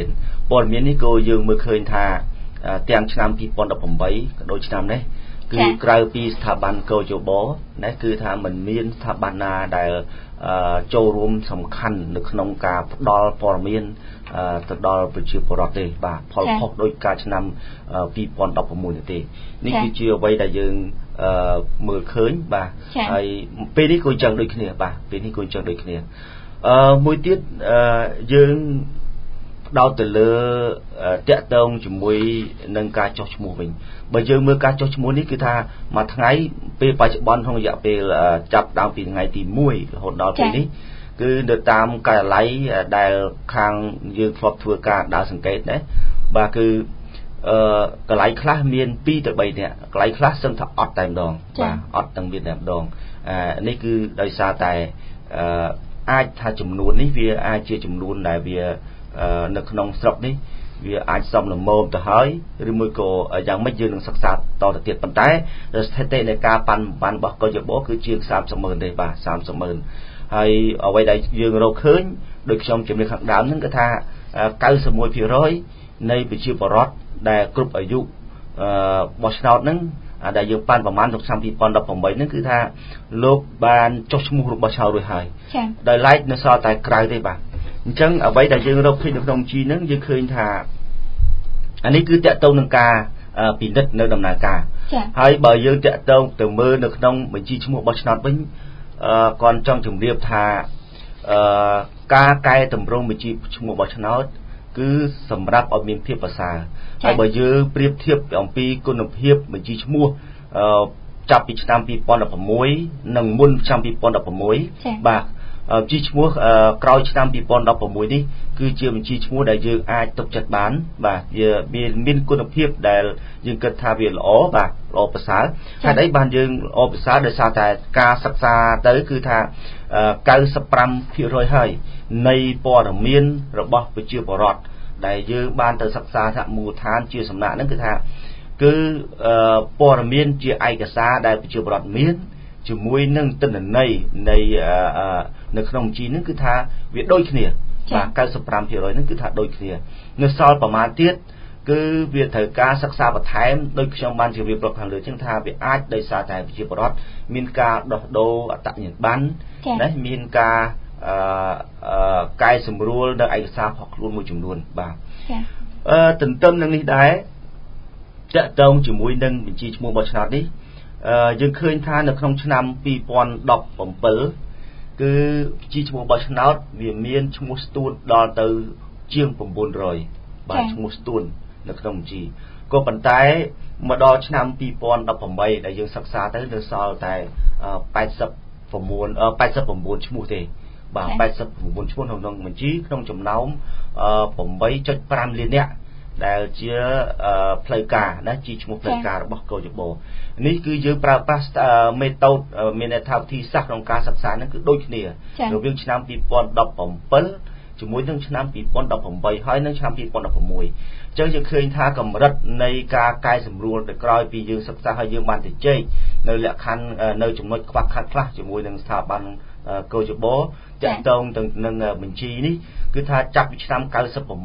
ព័ត៌មាននេះក៏យើងមើលឃើញថាទាំងឆ្នាំពីរពាន់ដប់ប្រាំបីក៏ដូចឆ្នាំនេះគឺក្រៅពីស្ថាប័នកោជបណាគឺថាมันមានស្ថាប័នណាដែលចូលរួមសំខាន់នៅក្នុងការផ្ដល់ព័ត៌មានទៅដល់ប្រជាពលរដ្ឋទេបាទផលផុសដោយការឆ្នាំពីរពាន់ដប់ប្រាំមួយនេះទេនេះគឺជាអ្វីដែលយើងមើលឃើញបាទហើយពេលនេះក៏អញ្ចឹងដូចគ្នាបាទពេលនេះក៏អញ្ចឹងដូចគ្នាអឺមួយទៀតយើងផ្ដោតទៅលើតាក់ទងជាមួយនឹងការចុះឈ្មោះវិញបើយើងមើលការចុះឈ្មោះនេះគឺថាមួយថ្ងៃពេលបច្ចុប្បន្នក្នុងរយៈពេលចាប់ដើមពីថ្ងៃទីមួយរហូតដល់ពេលនេះគឺនៅតាមការិយាល័យដែលខាងយើងធ្លាប់ធ្វើការដើរសង្កេតណាបាទគឺអឺកន្លែងខ្លះមានពីរទៅបីនាក់កន្លែងខ្លះសឹងថាអត់តែម្ដងបាទអត់ទាំងមានតែម្ដងអានេះគឺដោយសារតែអឺអាចថាចំនួននេះវាអាចជាចំនួនដែលវានៅក្នុងស្រុកនេះវាអាចសមល្មមទៅហើយឬមួយក៏យ៉ាងម៉េចយើងនឹងសិក្សាតទៅទៀតប៉ុន្តែស្ថិតិនៃការប៉ាន់បានរបស់កោជបគឺជាងសាមសិបម៉ឺនទេបាទសាមសិបម៉ឺនហើយអ្វីដែលយើងរកឃើញដោយខ្ញុំជំរាបខាងដើមហ្នឹងគឺថាកៅសិបមួយភាគរយនៃប្រជាពលរដ្ឋដែលគ្រប់អាយុអឺបោះឆ្នោតហ្នឹងដែលយើងប៉ាន់ប្រមាណក្នុងឆ្នាំពីរពាន់ដប់ប្រាំបីហ្នឹងគឺថាលោកបានចុះឈ្មោះរបស់ឆ្នោតរួចហើយដោយឡែកនៅសល់តែក្រៅទេបាទអញ្ចឹងអ្វីដែលយើងរកឃើញនៅក្នុងជីហ្នឹងយើងឃើញថាអានេះគឺតកតងនឹងការពិនិត្យនៅដំណើរការហើយបើយើងតកតងទៅមើលនៅក្នុងបញ្ជីឈ្មោះរបស់ឆ្នោតវិញអឺគាត់ចង់ជម្រាបថាអឺការកែតម្រង់បញ្ជីឈ្មោះរបស់ឆ្នោតគឺសម្រាប់ឲ្យមានភាពប្រសើរហើយបើយើងប្រៀបធៀបអំពីគុណភាពបញ្ជីឈ្មោះអឺចាប់ពីឆ្នាំពីរពាន់ដប់ប្រាំមួយនិងមុនឆ្នាំពីរពាន់ដប់ប្រាំមួយបាទបញ្ជីឈ្មោះក្រោយឆ្នាំពីរពាន់ដប់ប្រាំមួយនេះគឺជាបញ្ជីឈ្មោះដែលយើងអាចទុកចិត្តបានបាទវាមានមានគុណភាពដែលយើងគិតថាវាល្អបាទល្អប្រសើរហេតុអីបានយើងល្អប្រសើរដោយសារតែការសិក្សាទៅគឺថាកៅសិបប្រាំភាគរយហើយនៃព័ត៌មានរបស់ប្រជាពលរដ្ឋដែលយើងបានទៅសិក្សាថាមូលដ្ឋានជាសំណាក់ហ្នឹងគឺថាគឺព័ត៌មានជាឯកសារដែលប្រជាពលរដ្ឋមានជាមួយនឹងទិន្នន័យនៃនៅក្នុងបញ្ជីហ្នឹងគឺថាវាដូចគ្នាបាទកៅសិបប្រាំភាគរយហ្នឹងគឺថាដូចគ្នានៅសល់ប្រមាណទៀតគឺវាត្រូវការសិក្សាបន្ថែមដោយខ្ញុំបានជម្រាបប្រាប់ខាងលើចឹងថាវាអាចដោយសារតែប្រជាពលរដ្ឋមានការដោះដូរអត្តញ្ញាណប័ណ្ណណាមានការអឺកែសម្រួលនៅឯកសារផុសខ្លួនមួយចំនួនបាទអឺទន្ទឹមនឹងនេះដែរតកតងជាមួយនឹងបញ្ជីឈ្មោះរបស់ឆ្នោតនេះអឺយើងឃើញថានៅក្នុងឆ្នាំពីរពាន់ដប់ប្រាំbảyគឺបញ្ជីឈ្មោះរបស់ឆ្នោតវាមានឈ្មោះស្ទួតដល់ទៅជាង៩រយបាទឈ្មោះស្ទួតនៅក្នុងបញ្ជីក៏ប៉ុន្តែមកដល់ឆ្នាំពីរពាន់ដប់ប្រាំtámដែលយើងសិក្សាទៅនៅសល់តែ八十九 八十九ឈ្មោះទេបាទ八十九ឈ្មោះក្នុងបញ្ជីក្នុងចំណោម八.ប្រាំលាននាក់ដែលជាផ្លូវការណាជាឈ្មោះផ្លូវការរបស់កោជបនេះគឺយើងប្រើប្រាស់មេតូតមានន័យថាវិធីសាស្ត្រក្នុងការសិក្សាហ្នឹងគឺដូចគ្នារវាងឆ្នាំពីរពាន់ដប់ប្រាំbảyជាមួយនឹងឆ្នាំពីរពាន់ដប់ប្រាំtámហើយនឹងឆ្នាំពីរពាន់ដប់ប្រាំមួយអញ្ចឹងយើងឃើញថាកម្រិតនៃការកែសម្រួលទៅក្រោយពីយើងសិក្សាហើយយើងបានទៅជែកនៅលក្ខខណ្ឌនៅចំណុចខ្វះខាតខ្លះជាមួយនឹងស្ថាប័នកោជបតាក់ទងទៅនឹងបញ្ជីនេះគឺថាចាប់ពីឆ្នាំ九sáu 97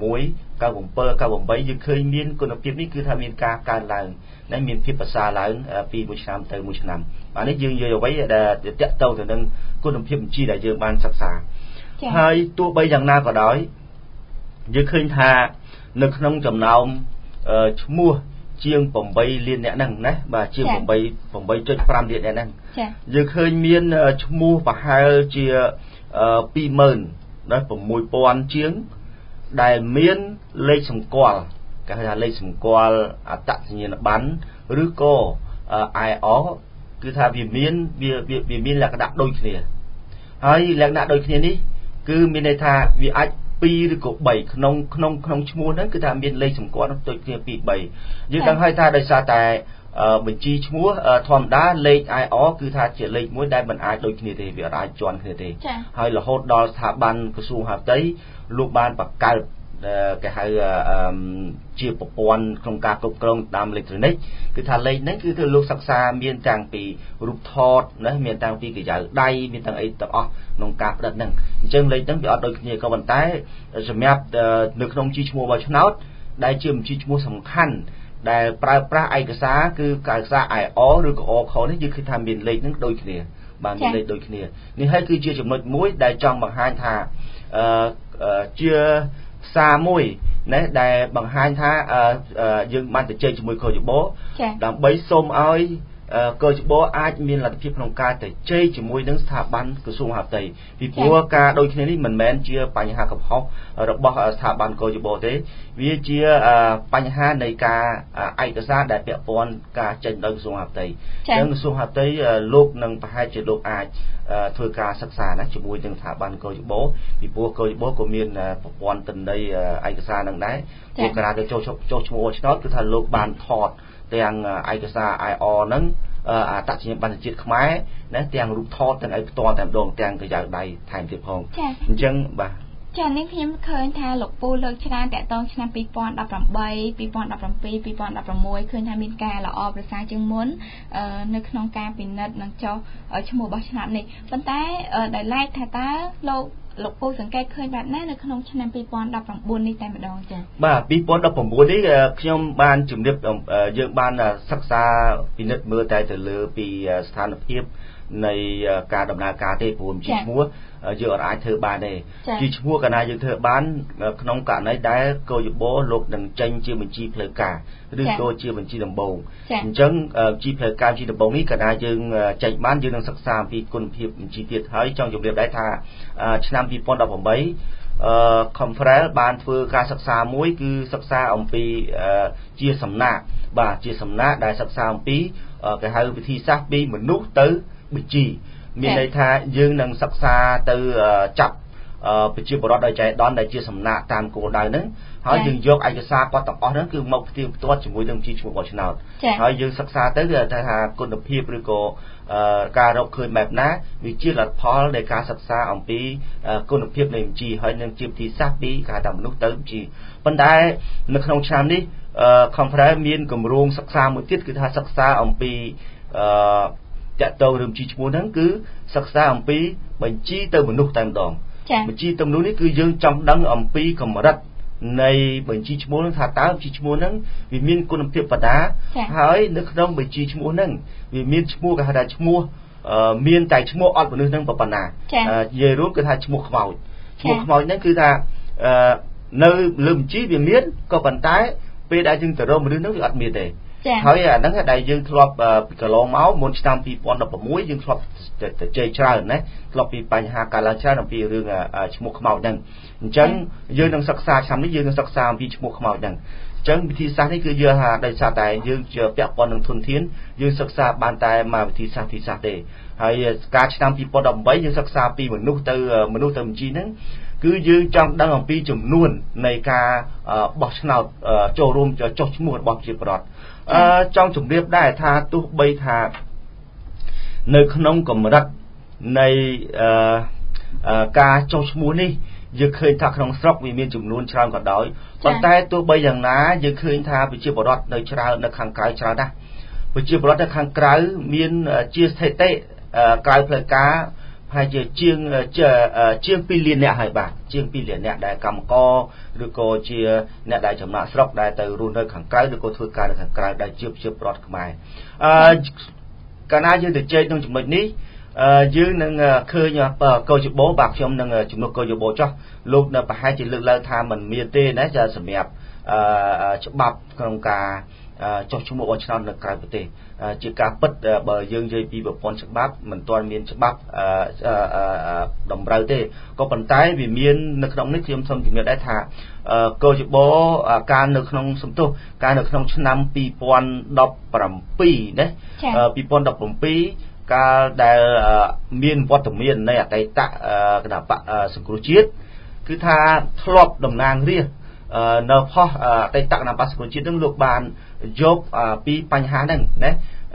98យើងឃើញមានគុណភាពនេះគឺថាមានការកើនឡើងនិងមានភាពប្រសើរឡើងពីមួយឆ្នាំទៅមួយឆ្នាំបាទនេះយើងនិយាយអ្វីដែលតាក់ទងទៅនឹងគុណភាពបញ្ជីដែលយើងបានសិក្សាហើយទោះបីយ៉ាងណាក៏ដោយយើងឃើញថានៅក្នុងចំណោមឈ្មោះជាង八លានអ្នកហ្នឹងណាបាទជាង八 八.ប្រាំលានអ្នកហ្នឹងយើងឃើញមានឈ្មោះប្រហែលជាពីរម៉ឺនដល់៦ពាន់ជាងដែលមានលេខសម្គាល់គេហៅថាលេខសម្គាល់អត្តសញ្ញាណប័ណ្ណឬក៏ I O គឺថាវាមានវាវាមានលក្ខណៈដូចគ្នាហើយលក្ខណៈដូចគ្នានេះគឺមានន័យថាវាអាចពីរឬក៏បីក្នុងក្នុងក្នុងឈ្មោះហ្នឹងគឺថាមានលេខសម្គាល់ដូចគ្នាពីរ បីយើងដឹងហើយថាដោយសារតែបញ្ជីឈ្មោះធម្មតាលេខ I O គឺថាជាលេខមួយដែលមិនអាចដូចគ្នាទេវាអាចជន់គ្នាទេហើយរហូតដល់ស្ថាប័នក្រសួងហាផ្ទៃលោកបានបង្កើតគេហៅជាប្រព័ន្ធក្នុងការគ្រប់គ្រងតាមអេឡិចត្រូនិកគឺថាលេខហ្នឹងគឺលោកសិក្សាមានតាំងពីរូបថតណាមានតាំងពីកញ្ចៅដៃមានទាំងអីទាំងអស់ក្នុងការផ្ដិតហ្នឹងអញ្ចឹងលេខហ្នឹងវាអត់ដូចគ្នាក៏ប៉ុន្តែសម្រាប់នៅក្នុងជីឈ្មោះបោះឆ្នោតដែលជាបញ្ជីឈ្មោះសំខាន់ដែលប្រើប្រាស់ឯកសារគឺឯកសារ I O ឬក៏ O ខនេះយើងឃើញថាមានលេខហ្នឹងដូចគ្នាបានមានលេខដូចគ្នានេះហើយគឺជាចំណុចមួយដែលចង់បង្ហាញថាអឺជាសារមួយណាដែលបង្ហាញថាយើងបានទៅជែកជាមួយកោយបោដើម្បីសូមឲ្យកោយបោអាចមានលទ្ធភាពក្នុងការទៅជែកជាមួយនឹងស្ថាប័នក្រសួងមហាផ្ទៃពីព្រោះការដូចគ្នានេះមិនមែនជាបញ្ហាកំហុសរបស់ស្ថាប័នកោយបោទេវាជាបញ្ហានៃការឯកសារដែលពាក់ព័ន្ធការចេញដោយក្រសួងមហាផ្ទៃអញ្ចឹងក្រសួងមហាផ្ទៃលោកនឹងប្រហែលជាលោកអាចធ្វើការសិក្សាណាជាមួយនឹងស្ថាប័នកោយបោពីព្រោះកោយបោក៏មានប្រព័ន្ធទិន្នន័យឯកសារនឹងដែរពួកកាលទៅចុះចុះឈ្មោះឆ្នោតគឺថាលោកបានថតទាំងឯកសារ I O ហ្នឹងអត្តសញ្ញាណប័ណ្ណជាតិខ្មែរណាទាំងរូបថតទាំងអីផ្ទាល់តែម្ដងទាំងកញ្ចៅដៃថែមទៀតផងអញ្ចឹងបាទ
ចានេះខ្ញុំឃើញថាលោកពូលើកច្រើនតាក់ទងឆ្នាំពីរពាន់ដប់ប្រាំបី ពីរពាន់ដប់ប្រាំពីរ ពីរពាន់ដប់ប្រាំមួយឃើញថាមានការល្អប្រសើរជាងមុននៅក្នុងការពិនិត្យនិងចុះឈ្មោះបោះឆ្នោតនេះប៉ុន្តែដែលឡែកថាតើលោកលោកពូសង្កេតឃើញបែបណានៅក្នុងឆ្នាំពីរពាន់ដប់ប្រាំបួននេះតែម្ដងចា៎
បាទពីរពាន់ដប់ប្រាំបួននេះខ្ញុំបានជំរាបយើងបានសិក្សាពិនិត្យមើលតែទៅលើពីស្ថានភាពនៃការដំណើរការទេព្រមជាឈ្មោះយើងអាចធ្វើបានទេជាឈ្មោះកាលណាយើងធ្វើបានក្នុងករណីដែលកោយបោលោកនឹងចេញជាបញ្ជីផ្លូវការឬក៏ជាបញ្ជីដំបូងអញ្ចឹងបញ្ជីផ្លូវការបញ្ជីដំបូងនេះកាលណាយើងចេញបានយើងនឹងសិក្សាអំពីគុណភាពបញ្ជីទៀតហើយចង់ជម្រាបដែរថាឆ្នាំពីរពាន់ដប់ប្រាំបីអឺ Conference បានធ្វើការសិក្សាមួយគឺសិក្សាអំពីជាសំណាក់បាទជាសំណាក់ដែលសិក្សាអំពីគេហៅវិធីសាស្ត្រពីមនុស្សទៅបញ្ជីមានន័យថាយើងនឹងសិក្សាទៅចាប់ប្រជាពលរដ្ឋដោយចៃដន្យដែលជាសំណាក់តាមគោលដៅហ្នឹងហើយយើងយកឯកសារគាត់ទាំងអស់ហ្នឹងគឺមកផ្ទៀងផ្ទាត់ជាមួយនឹងបញ្ជីឈ្មោះបោះឆ្នោតហើយយើងសិក្សាទៅគឺថាគុណភាពឬក៏ការរកឃើញបែបណាវាជាលទ្ធផលនៃការសិក្សាអំពីគុណភាពនៃបញ្ជីហើយនឹងជាវិធីសាស្ត្រពីការតាមមនុស្សទៅបញ្ជីប៉ុន្តែនៅក្នុងឆ្នាំនេះ Conference មានគម្រោងសិក្សាមួយទៀតគឺថាសិក្សាអំពីអឺតាក់ទងរឿងបញ្ជីឈ្មោះហ្នឹងគឺសិក្សាអំពីបញ្ជីទៅមនុស្សតែម្ដងបញ្ជីទៅមនុស្សនេះគឺយើងចង់ដឹងអំពីកម្រិតនៃបញ្ជីឈ្មោះហ្នឹងថាតើបញ្ជីឈ្មោះហ្នឹងវាមានគុណភាពប៉ុណ្ណាហើយនៅក្នុងបញ្ជីឈ្មោះហ្នឹងវាមានឈ្មោះគេហៅថាឈ្មោះមានតែឈ្មោះអត់មនុស្សហ្នឹងប៉ុណ្ណានិយាយរួមគឺថាឈ្មោះខ្មោចឈ្មោះខ្មោចហ្នឹងគឺថានៅលើបញ្ជីវាមានក៏ប៉ុន្តែពេលដែលយើងទៅរកមនុស្សហ្នឹងវាអត់មានទេហើយអាហ្នឹងដែលយើងធ្លាប់ពីកន្លងមកមុនឆ្នាំពីរពាន់ដប់ប្រាំមួយយើងធ្លាប់ទៅជ័យច្រើនណាធ្លាប់ពីបញ្ហាកើតឡើងច្រើនអំពីរឿងឈ្មោះខ្មោចហ្នឹងអញ្ចឹងយើងនឹងសិក្សាឆ្នាំនេះយើងនឹងសិក្សាអំពីឈ្មោះខ្មោចហ្នឹងអញ្ចឹងវិធីសាស្ត្រនេះគឺយើងថាដោយសារតែយើងជាពាក់ព័ន្ធនឹងធនធានយើងសិក្សាបានតែមកវិធីសាស្ត្រវិធីសាស្ត្រទេហើយការឆ្នាំពីរពាន់ដប់ប្រាំបីយើងសិក្សាពីមនុស្សទៅមនុស្សទៅបញ្ជីហ្នឹងគឺយើងចង់ដឹងអំពីចំនួននៃការបោះឆ្នោតចូលរួមចុះឈ្មោះរបស់ប្រជាពលរដ្ឋអឺចង់ជម្រាបដែរថាទោះបីថានៅក្នុងកម្រិតនៃអឺការចុះឈ្មោះនេះយើងឃើញថាក្នុងស្រុកវាមានចំនួនច្រើនក៏ដោយប៉ុន្តែទោះបីយ៉ាងណាយើងឃើញថាប្រជាពលរដ្ឋនៅច្រើននៅខាងក្រៅច្រើនណាស់ប្រជាពលរដ្ឋនៅខាងក្រៅមានជាស្ថិតិក្រៅផ្លូវការហើយជាជាងជាងពីរលានអ្នកហើយបាទជាងពីរលានអ្នកដែលកម្មករឬក៏ជាអ្នកដែលចំណាក់ស្រុកដែលទៅរស់នៅខាងក្រៅឬក៏ធ្វើការនៅខាងក្រៅដែលជាប្រជាពលរដ្ឋខ្មែរអឺកាលណាយើងទៅជែកក្នុងចំណុចនេះយើងនឹងឃើញកោយបោបាទខ្ញុំនឹងជំនួសកោយបោចោះលោកនៅប្រហែលជាលើកឡើងថាมันមានទេណាចាសម្រាប់អឺច្បាប់ក្នុងការចុះឈ្មោះបោះឆ្នោតនៅក្រៅប្រទេសជាការពិតបើយើងនិយាយពីប្រព័ន្ធច្បាប់មិនទាន់មានច្បាប់តម្រូវទេក៏ប៉ុន្តែវាមាននៅក្នុងនេះខ្ញុំសូមជំរាបដែរថាកោយបោការនៅក្នុងសំទោសការនៅក្នុងឆ្នាំពីរពាន់ដប់ប្រាំពីរណាពីរពាន់ដប់ប្រាំពីរកាលដែលមានវត្តមាននៃអតីតគណៈបកសង្គ្រោះជាតិគឺថាធ្លាប់តំណាងរាស្ត្រនៅផុសអតីតគណៈបកសង្គ្រោះជាតិនឹងលោកបានយកពីបញ្ហាហ្នឹងណា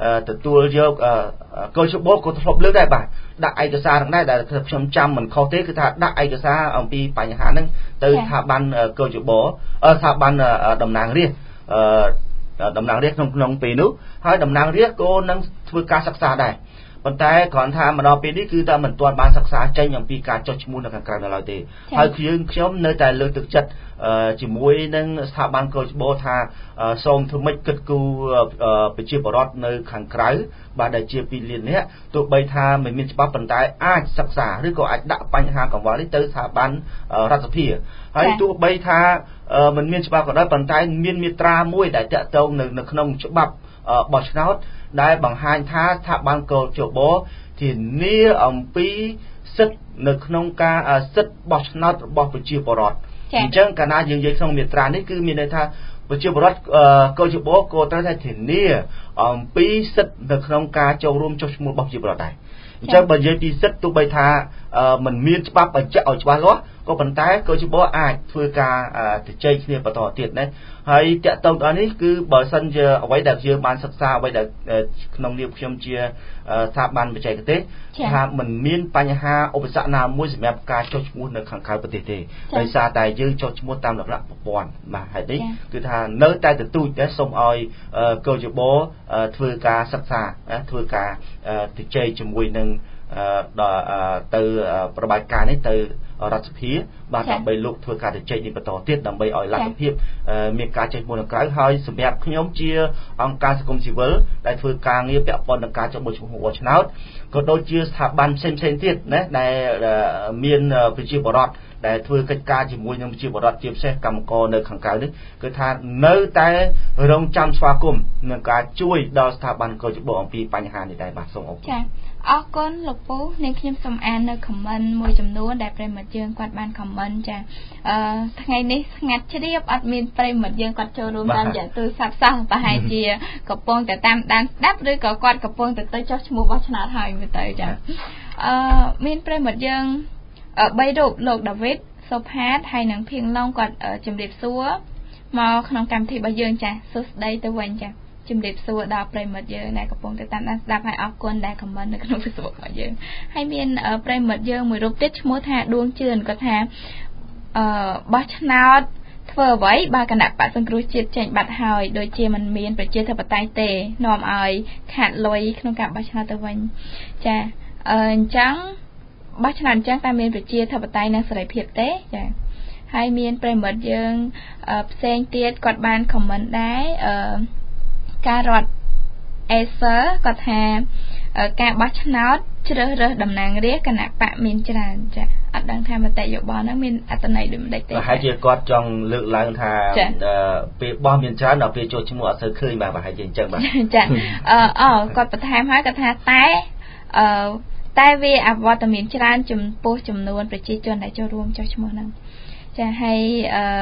ទទួលយកកោជបក៏ធ្លាប់លើកដែរបាទដាក់ឯកសារហ្នឹងដែរដែលខ្ញុំចាំមិនខុសទេគឺថាដាក់ឯកសារអំពីបញ្ហាហ្នឹងទៅស្ថាប័នកោជបស្ថាប័នតំណាងរាស្ត្រតំណាងរាស្ត្រក្នុងក្នុងពេលនោះហើយតំណាងរាស្ត្រក៏នឹងធ្វើការសិក្សាដែរប៉ុន្តែគ្រាន់ថាមកដល់ពេលនេះគឺតែមិនទាន់បានសិក្សាចេញអំពីការចុះឈ្មោះនៅខាងក្រៅនៅឡើយទេហើយយើងខ្ញុំនៅតែលើកទឹកចិត្តជាមួយនឹងស្ថាប័នកោជបថាសូមធ្វើម៉េចគិតគូរប្រជាពលរដ្ឋនៅខាងក្រៅបាទដែលជាពីរលាននាក់ទោះបីថាមិនមានច្បាប់ប៉ុន្តែអាចសិក្សាឬក៏អាចដាក់បញ្ហាកង្វល់នេះទៅស្ថាប័នរដ្ឋសភាហើយទោះបីថាមិនមានច្បាប់ក៏ដោយប៉ុន្តែមានមាត្រាមួយដែលតាក់ទងនៅនៅក្នុងច្បាប់បោះឆ្នោតដែលបង្ហាញថាស្ថាប័នកោជបធានាអំពីសិទ្ធិនៅក្នុងការសិទ្ធិបោះឆ្នោតរបស់ប្រជាពលរដ្ឋអញ្ចឹងកាលណាយើងនិយាយក្នុងមាត្រានេះគឺមានន័យថាប្រជាពលរដ្ឋកោជបក៏ត្រូវតែធានាអំពីសិទ្ធិនៅក្នុងការចូលរួមចុះឈ្មោះរបស់ប្រជាពលរដ្ឋដែរអញ្ចឹងបើនិយាយពីសិទ្ធិទោះបីថាมันមានច្បាប់បញ្ជាក់ឲ្យច្បាស់លាស់ក៏ប៉ុន្តែកោជបអាចធ្វើការជជែកគ្នាបន្តទៀតណាហើយតាក់ទងដល់នេះគឺបើសិនជាអ្វីដែលយើងបានសិក្សាអ្វីដែលក្នុងនាមខ្ញុំជាស្ថាប័នបច្ចេកទេសថាมันមានបញ្ហាឧបសគ្គណាមួយសម្រាប់ការចុះឈ្មោះនៅខាងក្រៅប្រទេសទេដោយសារតែយើងចុះឈ្មោះតាមលក្ខណៈប្រព័ន្ធបាទហើយនេះគឺថានៅតែទទូចតែសូមឲ្យកោជបធ្វើការសិក្សាធ្វើការជជែកជាមួយនឹងដល់ទៅប្រតិបត្តិការនេះទៅរដ្ឋសភាបាទដើម្បីលោកធ្វើការជជែកនេះបន្តទៀតដើម្បីឲ្យលទ្ធភាពមានការចេញមុនក្រៅហើយសម្រាប់ខ្ញុំជាអង្គការសង្គមស៊ីវិលដែលធ្វើការងារពាក់ព័ន្ធនឹងការចុះឈ្មោះបោះឆ្នោតក៏ដូចជាស្ថាប័នផ្សេងៗទៀតណាដែលមានប្រជាពលរដ្ឋដែលធ្វើកិច្ចការជាមួយនឹងប្រជាពលរដ្ឋជាពិសេសកម្មករនៅខាងក្រៅនេះគឺថានៅតែរងចាំស្វាគមន៍នឹងការជួយដល់ស្ថាប័នកោជបអំពីបញ្ហានេះដែរបាទសូមអរគុណ
ចាអរគុណលោកពូនាងខ្ញុំសូមអាននៅខមមិនមួយចំនួនដែលប្រិមិត្តយើងគាត់បានខមមិនចាអឺថ្ងៃនេះស្ងាត់ជ្រាបអត់មានប្រិមិត្តយើងគាត់ចូលរួមតាមរយៈទូរស័ព្ទសោះប្រហែលជាកំពុងតែតាមដានស្ដាប់ឬក៏គាត់កំពុងតែទៅចុះឈ្មោះបោះឆ្នោតហើយមើលទៅចាអឺមានប្រិមិត្តយើងបីរូបលោកដាវីតសុផាតហើយនិងភៀងឡុងគាត់ជម្រាបសួរមកក្នុងកម្មវិធីរបស់យើងចាសួស្ដីទៅវិញចាជំរាបសួរដល់ប្រិមិត្តយើងដែលកំពុងតែតាមដានស្ដាប់ហើយអរគុណដែលខមមិននៅក្នុង Facebook របស់យើងហើយមានប្រិមិត្តយើងមួយរូបទៀតឈ្មោះថាដួងជឿនគាត់ថាអឺបោះឆ្នោតធ្វើអ្វីបើគណៈបក្សសង្គ្រោះជាតិចេញបាត់ហើយដូចជាមិនមានប្រជាធិបតេយ្យទេនាំឲ្យខាតលុយក្នុងការបោះឆ្នោតទៅវិញចាអឺអញ្ចឹងបោះឆ្នោតអញ្ចឹងតែមានប្រជាធិបតេយ្យនិងសេរីភាពទេចាហើយមានប្រិមិត្តយើងផ្សេងទៀតគាត់បានខមមិនដែរអឺការរត់អេសឺគាត់ថាការបោះឆ្នោតជ្រើសរើសតំណាងរាស្ត្រគណៈបកមានច្រើនចាអត់ដឹងថាមតិយោបល់ហ្នឹងមានអត្ថន័យដូចមិនដែរទេ
ប្រហែលជាគាត់ចង់លើកឡើងថាពេលបោះមានច្រើនដល់ពេលចូលឈ្មោះអត់សូវឃើញបាទប្រហែលជាអញ្ចឹងបាទ
ចាអឺអគាត់បន្ថែមហើយគាត់ថាតែអឺតែវាអវត្តមានច្រើនចំពោះចំនួនប្រជាជនដែលចូលរួមចុះឈ្មោះហ្នឹងចាហើយអឺ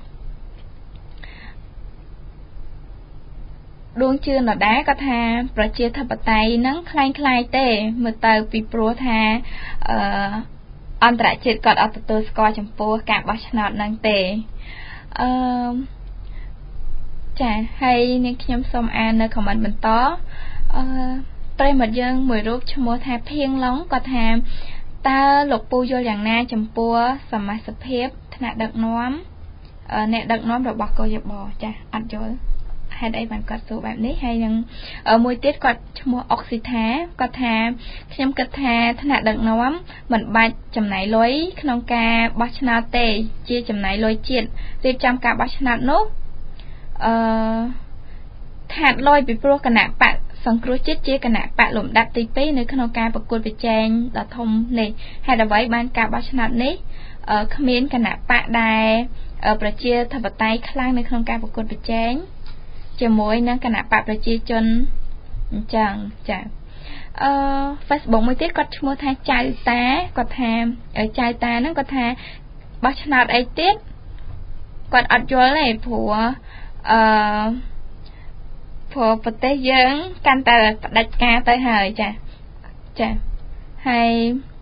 ដួងជឿនដដែលគាត់ថាប្រជាធិបតេយ្យហ្នឹងคล้ายคล้ายទេមើលទៅពីព្រោះថាអឺអន្តរជាតិគាត់អត់ទទួលស្គាល់ចំពោះការបោះឆ្នោតហ្នឹងទេអឺចាហើយនាងខ្ញុំសូមអាននៅខមមិនបន្តអឺប្រិមិត្តយើងមួយរូបឈ្មោះថាភៀងឡុងគាត់ថាតើលោកពូយល់យ៉ាងណាចំពោះសមាជិកភាពថ្នាក់ដឹកនាំអ្នកដឹកនាំរបស់កោជបចាអត់យល់ហេតុអីបានគាត់សួរបែបនេះហើយនឹងមួយទៀតគាត់ឈ្មោះអុកស៊ីថាគាត់ថាខ្ញុំគិតថាថ្នាក់ដឹកនាំមិនបាច់ចំណាយលុយក្នុងការបោះឆ្នោតទេជាចំណាយលុយជាតិរៀបចំការបោះឆ្នោតនោះអឺខាតលុយពីព្រោះគណៈបកសង្គ្រោះជាតិជាគណៈបកលំដាប់ទីពីរនៅក្នុងការប្រកួតប្រជែងដ៏ធំនេះហេតុអ្វីបានការបោះឆ្នោតនេះគ្មានគណៈបកដែលប្រជាធិបតេយ្យខ្លាំងនៅក្នុងការប្រកួតប្រជែងជាមួយនឹងគណៈបកប្រជាជនអញ្ចឹងចាអឺ Facebook មួយទៀតគាត់ឈ្មោះថាចៅតាគាត់ថាចៅតាហ្នឹងគាត់ថាបោះឆ្នោតអីទៀតគាត់អត់យល់ទេព្រោះអឺព្រោះប្រទេសយើងកាន់តែផ្ដាច់ការទៅហើយចាចាហើយ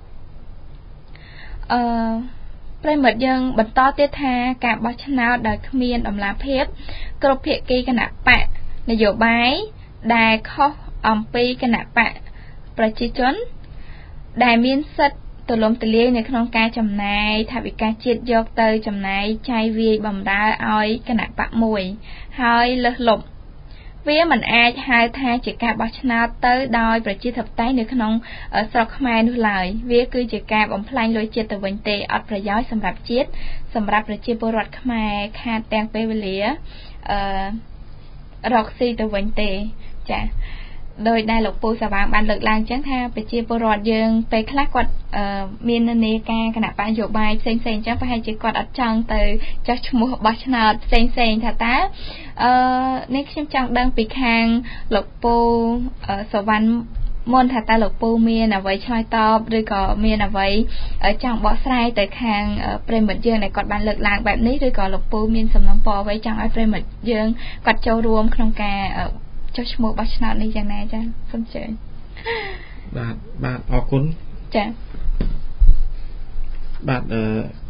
អឺប្រិមិត្តយើងបន្តទៀតថាការបោះឆ្នោតដោយគ្មានតម្លាភាពគ្រប់ភាគីគណៈបកនយោបាយដែលខុសអំពីគណៈបកប្រជាជនដែលមានសិទ្ធិទូលំទូលាយនៅក្នុងការចំណាយថវិកាជាតិយកទៅចំណាយចាយវាយបម្រើឲ្យគណៈបកមួយហើយលើសលប់វាមិនអាចហៅថាជាការបោះឆ្នោតទៅដោយប្រជាធិបតេយ្យនៅក្នុងស្រុកខ្មែរនោះឡើយវាគឺជាការបំផ្លាញលុយជាតិទៅវិញទេអត់ប្រយោជន៍សម្រាប់ជាតិសម្រាប់ប្រជាពលរដ្ឋខ្មែរខាតទាំងពេលវេលាអឺរកស៊ីទៅវិញទេចាដោយដែលលោកពូសាវាងបានលើកឡើងចឹងថាប្រជាពលរដ្ឋយើងពេលខ្លះគាត់មាននានាការគណៈបញ្ញោបាយផ្សេងៗចឹងប្រហែលជាគាត់អត់ចង់ទៅចោះឈ្មោះបោះឆ្នោតផ្សេងៗថាតើអឺនេះខ្ញុំចង់ដឹងពីខាងលោកពូសាវណ្ណមុនថាតើលោកពូមានអ្វីឆ្លើយតបឬក៏មានអ្វីចង់បកស្រាយទៅខាងប្រិមិត្តយើងដែលគាត់បានលើកឡើងបែបនេះឬក៏លោកពូមានសំណពរអ្វីចង់ឲ្យប្រិមិត្តយើងគាត់ចូលរួមក្នុងការចុះឈ្មោះបោះឆ្នោតនេះយ៉ាងណាចាសូមជឿ
បាទបាទអរគុណ
ចា
បាទអឺ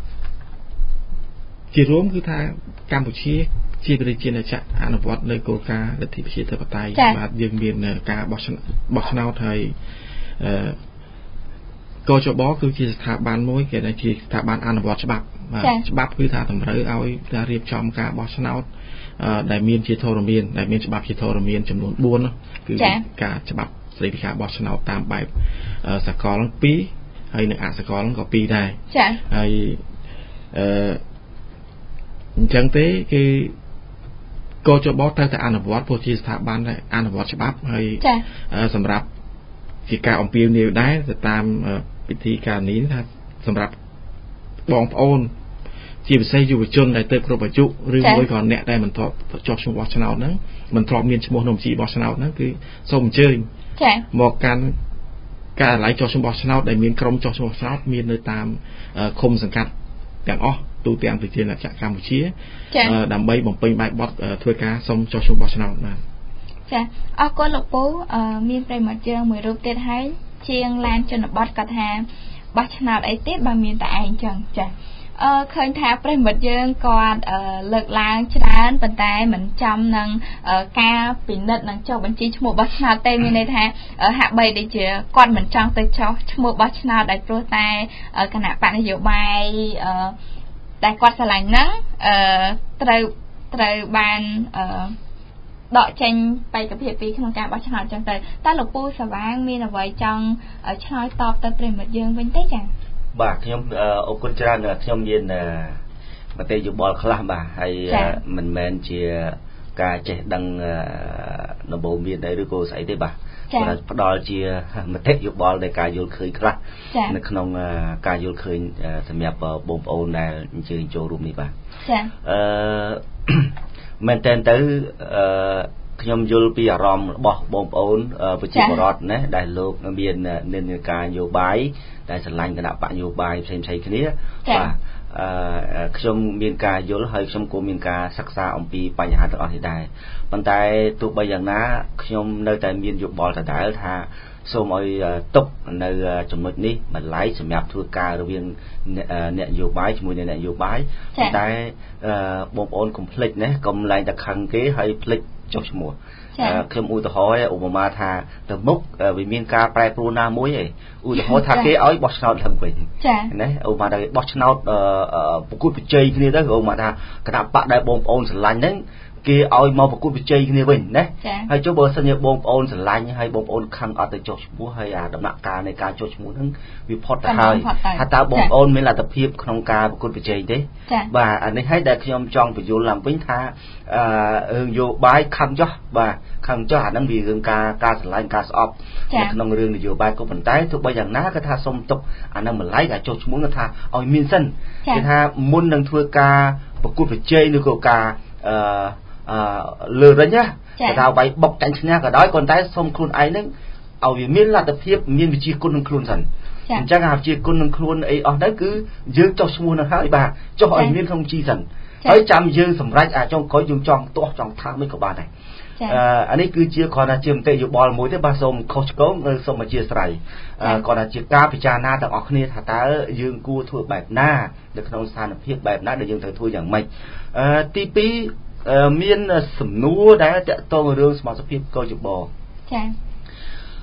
ជារួមគឺថាកម្ពុជាជាប្រជាណាចក្រអនុវត្តនៅគោលការណ៍លទ្ធិប្រជាធិបតេយ្យបាទយើងមានការបោះឆ្នោតបោះឆ្នោតហើយអឺកោចបគឺជាស្ថាប័នមួយគេថាជាស្ថាប័នអនុវត្តច្បាប់បាទច្បាប់គឺថាតម្រូវឲ្យថារៀបចំការបោះឆ្នោតដែលមានជាធរមានដែលមានច្បាប់ជាធរមានចំនួនបួនគឺការច្បាប់ស្តីពីការបោះឆ្នោតតាមបែបសកលពីរហើយនិងអសកលក៏ពីរដែរ
ចា៎
ហើយអឺអញ្ចឹងទេគឺកោចបត្រូវតែអនុវត្តព្រោះជាស្ថាប័នដែលអនុវត្តច្បាប់ហើយសម្រាប់ជាការអំពាវនាវដែរទៅតាមពិធីការនេះថាសម្រាប់បងប្អូនជាពិសេសយុវជនដែលទៅគ្រប់អាយុឬមួយក៏អ្នកដែលមិនធ្លាប់ជាប់ឈ្មោះបោះឆ្នោតហ្នឹងមិនធ្លាប់មានឈ្មោះក្នុងជីបោះឆ្នោតហ្នឹងគឺសូមអញ្ជើញ
ចា៎
មកកាន់ការអាឡ័យជាប់ឈ្មោះបោះឆ្នោតដែលមានក្រុមជាប់ឈ្មោះឆ្នោតមាននៅតាមឃុំសង្កាត់ទាំងអស់ទូទាំងប្រជាណាចក្រកម្ពុជាដើម្បីបំពេញបែបបទធ្វើការសូមជាប់ឈ្មោះបោះឆ្នោតបាទ
ចាអរគុណលោកពូមានប្រិមត្តយើងមួយរូបទៀតហើយជាងឡានជនបទគាត់ថាបោះឆ្នោតអីទៀតបើមានតែឯងចឹងចាអឺឃើញថាប្រិមិត្តយើងគាត់លើកឡើងច្រើនប៉ុន្តែមិនចំនឹងការពិនិត្យនិងចុះបញ្ជីឈ្មោះបោះឆ្នោតទេមានន័យថាហាក់បីដូចជាគាត់មិនចង់ទៅចុះឈ្មោះបោះឆ្នោតដោយព្រោះតែគណៈបកនយោបាយអឺតែគាត់ឆ្លាញ់ហ្នឹងអឺត្រូវត្រូវបានអឺដកចេញបេក្ខភាពពីក្នុងការបោះឆ្នោតចឹងទៅតើលោកពូសាវាងមានអ្វីចង់ឆ្លើយតបទៅប្រិមិត្តយើងវិញទេចា៎
បាទខ្ញុំអរគុណច្រើនខ្ញុំមានមតិយោបល់ខ្លះបាទហើយមិនមែនជាការចេះដឹងដំបូន្មានដែរឬក៏ស្អីទេបាទគាត់ផ្ដល់ជាមតិយោបល់នៃការយល់ឃើញខ្លះនៅក្នុងការយល់ឃើញសម្រាប់បងប្អូនដែលអញ្ជើញចូលរួមនេះបាទ
ចា៎
អឺមែនតើទៅអឺខ្ញុំយល់ពីអារម្មណ៍របស់បងប្អូនប្រជាពលរដ្ឋណាដែលលោកមាននិន្នាការនយោបាយដែលឆ្លាញ់គណៈបកនយោបាយផ្សេងៗគ្នាបាទអឺខ្ញុំមានការយល់ហើយខ្ញុំក៏មានការសិក្សាអំពីបញ្ហាទាំងអស់នេះដែរប៉ុន្តែទោះបីយ៉ាងណាខ្ញុំនៅតែមានយោបល់ដដែលថាសូមឲ្យទុកនៅចំណុចនេះបន្លែសម្រាប់ធ្វើការរវាងអ្នកនយោបាយជាមួយនឹងអ្នកនយោបាយប៉ុន្តែបងប្អូនកុំភ្លេចណាកុំឡើងតែខឹងគេហើយភ្លេចចុះឈ្មោះខ្ញុំឧទាហរណ៍ឧបមាថាទៅមុខវាមានការប្រែប្រួលណាមួយឯងឧទាហរណ៍ថាគេឲ្យបោះឆ្នោតឡើងវិញណាឧបមាថាបោះឆ្នោតប្រកួតប្រជែងគ្នាទៅឧបមាថាគណៈបកដែលបងប្អូនស្រឡាញ់ហ្នឹងគេឲ្យមកប្រកួតប្រជែងគ្នាវិញណាហើយចុះបើសិនជាបងប្អូនស្រឡាញ់ហើយបងប្អូនខឹងអត់ទៅចុះឈ្មោះហើយអាដំណាក់កាលនៃការចុះឈ្មោះហ្នឹងវាផុតទៅហើយថាតើបងប្អូនមានលទ្ធភាពក្នុងការប្រកួតប្រជែងទេបាទអានេះហើយដែលខ្ញុំចង់បញ្យល់ឡើងវិញថាអឺរឿងយោបាយខឹងចុះបាទខឹងចុះអាហ្នឹងវារឿងការការស្រឡាញ់ការស្អប់នៅក្នុងរឿងនយោបាយក៏ប៉ុន្តែទោះបីយ៉ាងណាក៏ថាសុំទុកអាហ្នឹងម្ល៉េះការចុះឈ្មោះថាឲ្យមានសិនគេថាមុននឹងធ្វើការប្រកួតប្រជែងឬក៏ការអឺអឺលើរិញណាគេថាវាយបុកចាញ់ឈ្នះក៏ដោយប៉ុន្តែសុំខ្លួនឯងហ្នឹងឲ្យវាមានលទ្ធភាពមានវិជាគុណនឹងខ្លួនសិនអញ្ចឹងអាវិជាគុណនឹងខ្លួនអីអស់ទៅគឺយើងចុះឈ្មោះនឹងហើយបាទចុះឲ្យមានក្នុងជីសិនហើយចាំយើងសម្រេចអាចុងក្រោយយើងចង់ទាស់ចង់ថាមិនក៏បានដែរអឺអានេះគឺជាគ្រាន់តែជាមតិយោបល់មួយទេបាទសូមខុសឆ្គងសូមអធិស្ឋានគ្រាន់តែជាការពិចារណាទាំងអស់គ្នាថាតើយើងគួរធ្វើបែបណានៅក្នុងស្ថានភាពបែបណាដែលយើងត្រូវធ្វើយ៉ាងម៉េចអឺទីពីរមានសំណួរដែលតកតងរឿងសមត្ថភាពកោជប
ចា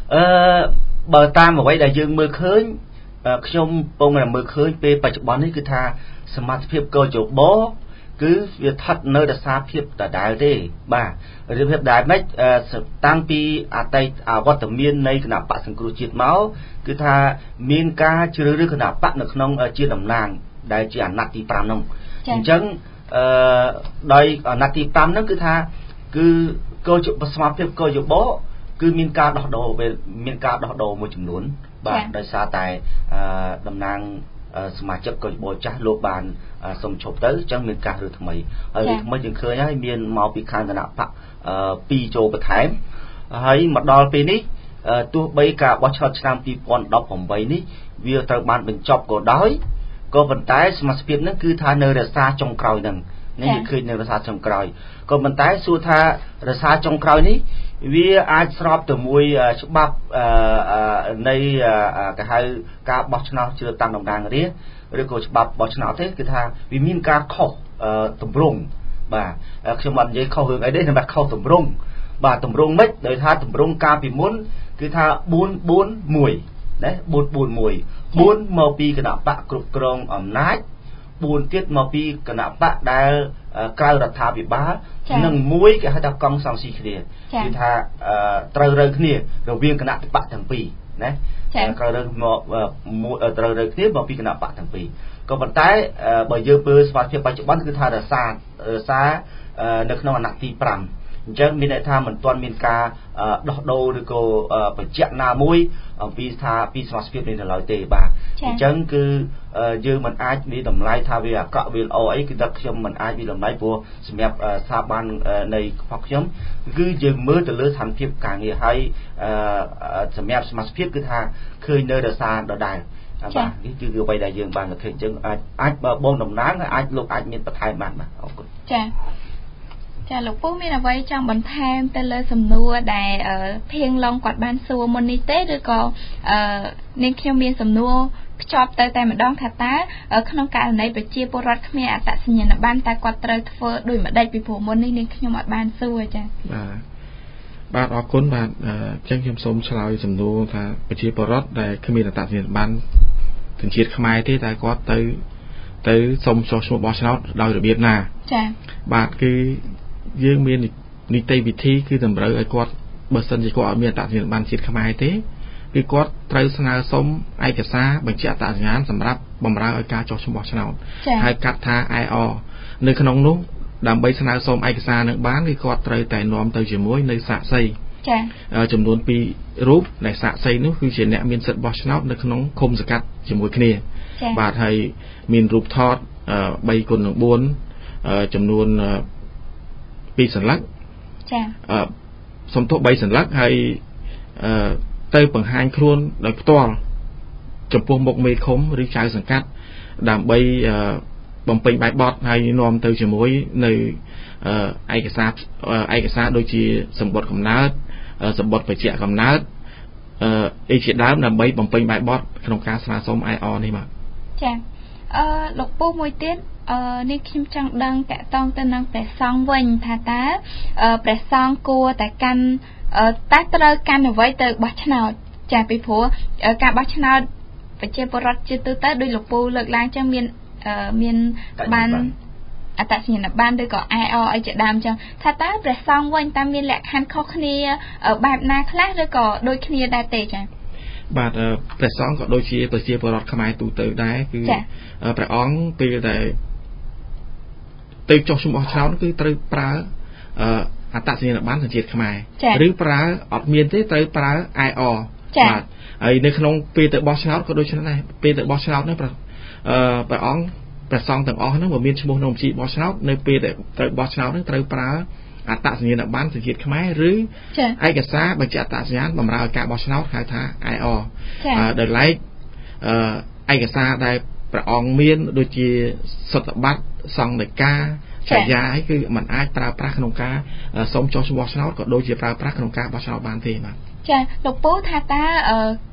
អឺបើតាមអ្វីដែលយើងមើលឃើញខ្ញុំពងតែមើលឃើញពេលបច្ចុប្បន្ននេះគឺថាសមត្ថភាពកោជបគឺវាស្ថិតនៅរសារភាពដដែលទេបាទរបៀបដែលម៉េចតាំងពីអតីតអវត្តមាននៃគណៈបកសង្គ្រោះជាតិមកគឺថាមានការជ្រើសរើសគណៈបកនៅក្នុងជាតំណាងដែលជាអាណត្តិទី5នោះអញ្ចឹងអឺដោយអាណត្តិទី5ហ្នឹងគឺថាគឺកោជបសមត្ថភាពកោជបគឺមានការដោះដូរមានការដោះដូរមួយចំនួនបាទដោយសារតែតំណាងសមាជិកកោជបចាស់លោកបានសុំឈប់ទៅអញ្ចឹងមានការរើថ្មីហើយរើថ្មីយើងឃើញហើយមានមកពីខាងគណៈបកពីរចូលបន្ថែមហើយមកដល់ពេលនេះទោះបីការបោះឆ្នោតឆ្នាំពីរពាន់ដប់ប្រាំបីនេះវាត្រូវបានបញ្ចប់ក៏ដោយក៏ប៉ុន្តែសមាជិកនឹងគឺថានៅរសារចុងក្រោយហ្នឹងនេះយើងឃើញនៅរសារចុងក្រោយក៏ប៉ុន្តែសួរថារសារចុងក្រោយនេះវាអាចស្របទៅមួយច្បាប់នៃគេហៅការបោះឆ្នោតជ្រើសតាំងតំណាងរាស្ត្រឬក៏ច្បាប់បោះឆ្នោតទេគឺថាវាមានការខុសតម្រង់បាទខ្ញុំអត់និយាយខុសរឿងអីទេតែខុសតម្រង់បាទតម្រង់មិនដោយថាតម្រង់ការពីមុនគឺថាបួន បួន មួយណាបួន បួន មួយ បួនមកពីគណៈបកគ្រប់គ្រងអំណាចបួនទៀតមកពីគណៈបកដែលក្រៅរដ្ឋាភិបាលនិងមួយគេហៅថាកង់សង្ស៊ីគ្នាគឺថាត្រូវរើគ្នារវាងគណៈបកទាំងពីរណាត្រូវរើមកត្រូវរើគ្នាមកពីគណៈបកទាំងពីរក៏ប៉ុន្តែបើយើងមើលស្មារតីបច្ចុប្បន្នគឺថារសាររសារនៅក្នុងអាណត្តិទី5អញ្ចឹងមានន័យថាមិនទាន់មានការដោះដូរឬក៏បញ្ជាក់ណាមួយអំពីថាពីសមាជិកនេះនៅឡើយទេបាទអញ្ចឹងគឺយើងមិនអាចនិយាយតម្លៃថាវាអាក្រក់វាល្អអីគឺតែខ្ញុំមិនអាចនិយាយតម្លៃព្រោះសម្រាប់ស្ថាប័ននៃរបស់ខ្ញុំគឺយើងមើលទៅលើស្ថានភាពការងារហើយសម្រាប់សមាជិកគឺថាឃើញនៅរសារដដែលបាទនេះគឺអ្វីដែលយើងបានឃើញអញ្ចឹងអាចអាចបងតំណាងអាចលោកអាចមានបន្ថែមបានបាទអរគុណ
ចាចាលោកពូមានអ្វីចង់បន្ថែមទៅលើសំណួរដែលភៀងឡុងគាត់បានសួរមុននេះទេឬក៏នាងខ្ញុំមានសំណួរខ្ជាប់ទៅតែម្ដងថាតើក្នុងករណីប្រជាពលរដ្ឋគ្មានអត្តសញ្ញាណប័ណ្ណតើគាត់ត្រូវធ្វើដូចម្ដេចពីព្រោះមុននេះនាងខ្ញុំអត់បានសួរចា
បាទបាទអរគុណបាទអញ្ចឹងខ្ញុំសូមឆ្លើយសំណួរថាប្រជាពលរដ្ឋដែលគ្មានអត្តសញ្ញាណប័ណ្ណទញ្ជាតិខ្មែរទេតែគាត់ទៅទៅសុំចុះឈ្មោះបោះឆ្នោតដោយរបៀបណា
ចា
បាទគឺយើងមាននីតិវិធីគឺតម្រូវឲ្យគាត់បើសិនជាគាត់អត់មានអត្តសញ្ញាណប័ណ្ណជាតិខ្មែរទេគឺគាត់ត្រូវស្នើសុំឯកសារបញ្ជាក់អត្តសញ្ញាណសម្រាប់បម្រើឲ្យការចុះឈ្មោះបោះឆ្នោតហើយកាត់ថា ไอ អរ នៅក្នុងនោះដើម្បីស្នើសុំឯកសារនឹងបានគឺគាត់ត្រូវតែនាំទៅជាមួយនៅសាក្សី
ចា៎
ចំនួនពីររូបដែលសាក្សីនោះគឺជាអ្នកមានសិទ្ធិបោះឆ្នោតនៅក្នុងឃុំសង្កាត់ជាមួយគ្នាបាទហើយមានរូបថត3គុណនឹង4ចំនួនពីរសន្លឹក
ចា៎
អឺសំទោស3សន្លឹកហើយអឺទៅបង្ហាញខ្លួនដោយផ្ទាល់ចំពោះមុខមេឃុំឬចៅសង្កាត់ដើម្បីបំពេញបែបបទហើយនាំទៅជាមួយនៅឯកសារឯកសារដូចជាសម្បត្តិកំណើតសម្បត្តិបញ្ជាក់កំណើតអីជាដើមដើម្បីបំពេញបែបបទក្នុងការស្នើសុំ ไอ អរ នេះបាទ
ចា៎អឺលោកពូមួយទៀតអឺនេះខ្ញុំចង់ដឹងតកតងទៅនឹងព្រះសង្ឃវិញថាតើព្រះសង្ឃគួរតែកាន់តែត្រូវកាន់អ្វីទៅបោះឆ្នោតចាពីព្រោះការបោះឆ្នោតប្រជាពលរដ្ឋជាទូទៅដោយលោកពូលើកឡើងចឹងមានមានបានអត្តសញ្ញាណប័ណ្ណឬក៏ ไอ អរ អីជាដើមចឹងថាតើព្រះសង្ឃវិញតើមានលក្ខខណ្ឌខុសគ្នាបែបណាខ្លះឬក៏ដូចគ្នាដែរទេចា
បាទព្រះសង្ឃក៏ដូចជាប្រជាពលរដ្ឋខ្មែរទូទៅដែរគឺព្រះអង្គពេលដែលទៅចុះឈ្មោះឆ្នោតគឺត្រូវប្រើអត្តសញ្ញាណប័ណ្ណសញ្ជាតិខ្មែរឬប្រើអត់មានទេត្រូវប្រើ ไอ អរ
បាទ
ហើយនៅក្នុងពេលទៅបោះឆ្នោតក៏ដូចគ្នាដែរពេលទៅបោះឆ្នោតនេះព្រះអង្គព្រះសង្ឃទាំងអស់ហ្នឹងបើមានឈ្មោះក្នុងបញ្ជីបោះឆ្នោតនៅពេលដែលត្រូវបោះឆ្នោតហ្នឹងត្រូវប្រើអត្តសញ្ញាណប័ណ្ណសញ្ជាតិខ្មែរឬឯកសារបញ្ជាក់អត្តសញ្ញាណបម្រើឲ្យការបោះឆ្នោតហៅថា ไอ អរ ដោយឡែកឯកសារដែលព្រះអង្គមានដូចជាសុទ្ធប័ណ្ណសង្ឃដីកាឆាយាអីគឺมันអាចប្រើប្រាស់ក្នុងការសុំចុះឈ្មោះឆ្នោតក៏ដូចជាប្រើប្រាស់ក្នុងការបោះឆ្នោតបានទេបាទ
ចាលោកពូថាតើ